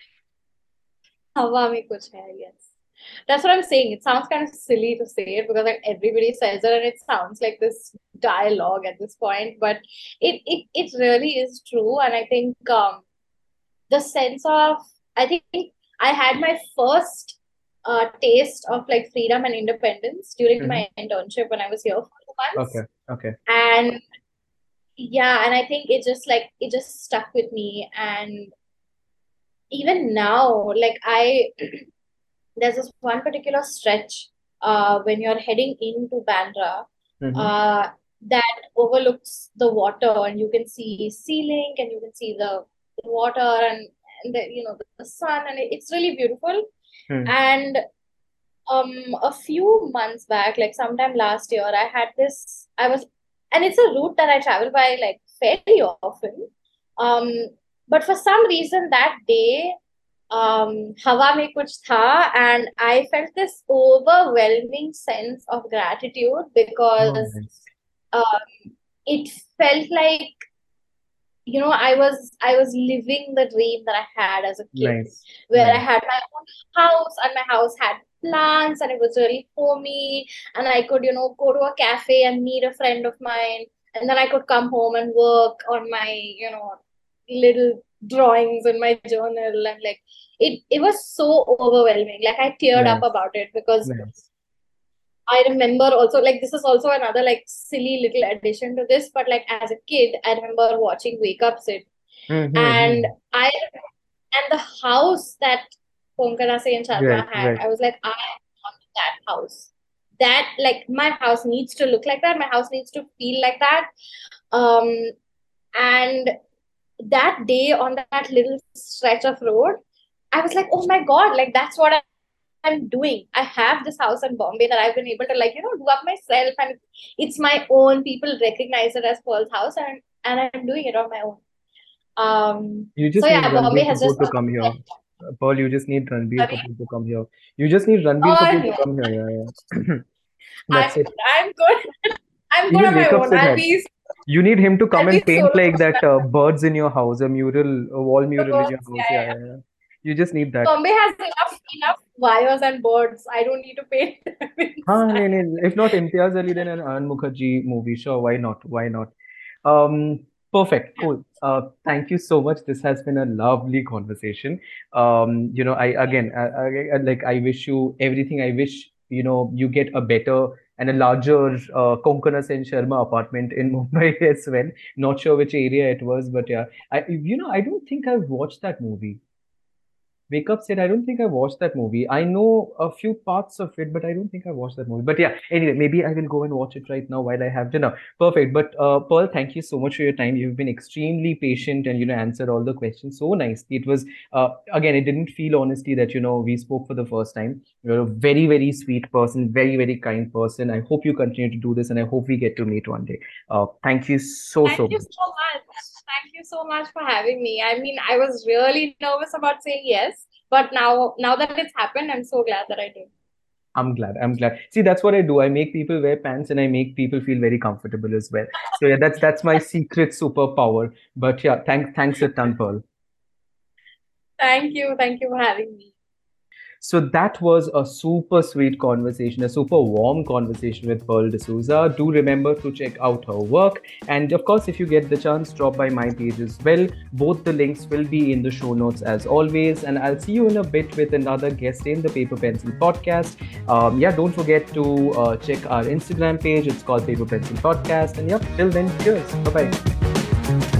Speaker 2: हवा में कुछ है, yes. That's what I'm saying. It sounds kind of silly to say it because like everybody says it and it sounds like this dialogue at this point, but it really is true. And I think the sense of I think I had my first taste of like freedom and independence during my
Speaker 1: Mhm.
Speaker 2: internship when I was here for 2 months.
Speaker 1: Okay, okay.
Speaker 2: And yeah, and I think it just stuck with me. And even now, like I there's this one particular stretch when you're heading into Bandra
Speaker 1: Mhm.
Speaker 2: uh, that overlooks the water, and you can see Sea Link, and you can see the water, and the sun, and it's really beautiful.
Speaker 1: Hmm.
Speaker 2: And a few months back, like sometime last year, I was, and it's a route that I travel by like fairly often. Um, but for some reason that day, Hawa Mein Kuch Tha, and I felt this overwhelming sense of gratitude
Speaker 1: Oh,
Speaker 2: because
Speaker 1: nice.
Speaker 2: it felt like, I was living the dream that I had as a kid,
Speaker 1: Nice.
Speaker 2: where I
Speaker 1: Nice.
Speaker 2: had my own house, and my house had plants and it was really foamy. And I could, go to a cafe and meet a friend of mine. And then I could come home and work on my, little drawings in my journal. And like, it was so overwhelming. Like, I teared up
Speaker 1: Nice,
Speaker 2: about it because
Speaker 1: nice.
Speaker 2: I remember also, like, this is also another like silly little addition to this, but like as a kid, I remember watching Wake Up Sid, and
Speaker 1: Mm-hmm.
Speaker 2: I and the house that Konkana and
Speaker 1: Right,
Speaker 2: Sharma had,
Speaker 1: right.
Speaker 2: I was like, I want that house. That like my house needs to look like that. My house needs to feel like that. Um, and that day on that little stretch of road, I was like, oh my God, like that's what I'm doing. I have this house in Bombay that I've been able to like, do up myself and it's my own. People recognize it as Pearl's house and I'm doing it on my own.
Speaker 1: You
Speaker 2: So
Speaker 1: just need
Speaker 2: yeah, Bombay
Speaker 1: Ranbir
Speaker 2: has
Speaker 1: Kapoor
Speaker 2: just
Speaker 1: to come here. Paul, you just need Ranbir
Speaker 2: sorry.
Speaker 1: Kapoor to come here. You just need Ranbir
Speaker 2: Oh
Speaker 1: Kapoor to
Speaker 2: no.
Speaker 1: come here. Yeah, yeah.
Speaker 2: I'm
Speaker 1: That's it.
Speaker 2: I'm good. I'm good
Speaker 1: Even
Speaker 2: on my
Speaker 1: Wake Up
Speaker 2: own.
Speaker 1: Sid had. You need him to come
Speaker 2: I'll be
Speaker 1: and paint
Speaker 2: solo.
Speaker 1: like that birds in your house, a mural, a wall mural in your
Speaker 2: Yeah,
Speaker 1: house. Yeah,
Speaker 2: yeah.
Speaker 1: yeah, yeah. You just need that.
Speaker 2: Bombay has enough wires and birds. I don't need to paint them
Speaker 1: हाँ
Speaker 2: inside.
Speaker 1: नहीं नहीं if not Imtiaz Ali then an Anand Mukherjee movie sure why not um perfect cool thank you so much this has been a lovely conversation I again like I wish you everything I wish you get a better and a larger Konkana Sen Sharma apartment in Mumbai as well not sure which area it was but yeah I don't think I've watched that movie. Wake Up said, I don't think I watched that movie. I know a few parts of it, but I don't think I watched that movie. But yeah, anyway, maybe I will go and watch it right now while I have dinner. Perfect. But Pearl, thank you so much for your time. You've been extremely patient and answered all the questions so nicely. It was again, it didn't feel honestly that we spoke for the first time. You're a very very sweet person, very very kind person. I hope you continue to do this, and I hope we get to meet one day. Thank you so
Speaker 2: Thank you
Speaker 1: much.
Speaker 2: so much. Thank you so much for having me. I mean, I was really nervous about saying yes, but now that it's happened, I'm so glad that I did.
Speaker 1: I'm glad. I'm glad. See, that's what I do. I make people wear pants and I make people feel very comfortable as well. So yeah, that's my secret superpower. But yeah, thanks a ton, Pearl.
Speaker 2: Thank you. Thank you for having me.
Speaker 1: So that was a super sweet conversation, a super warm conversation with Pearl D'Souza. Do remember to check out her work. And of course, if you get the chance, drop by my page as well. Both the links will be in the show notes as always. And I'll see you in a bit with another guest in the Paper Pencil podcast. Yeah, don't forget to check our Instagram page. It's called Paper Pencil Podcast. And yep, till then, cheers. Bye bye.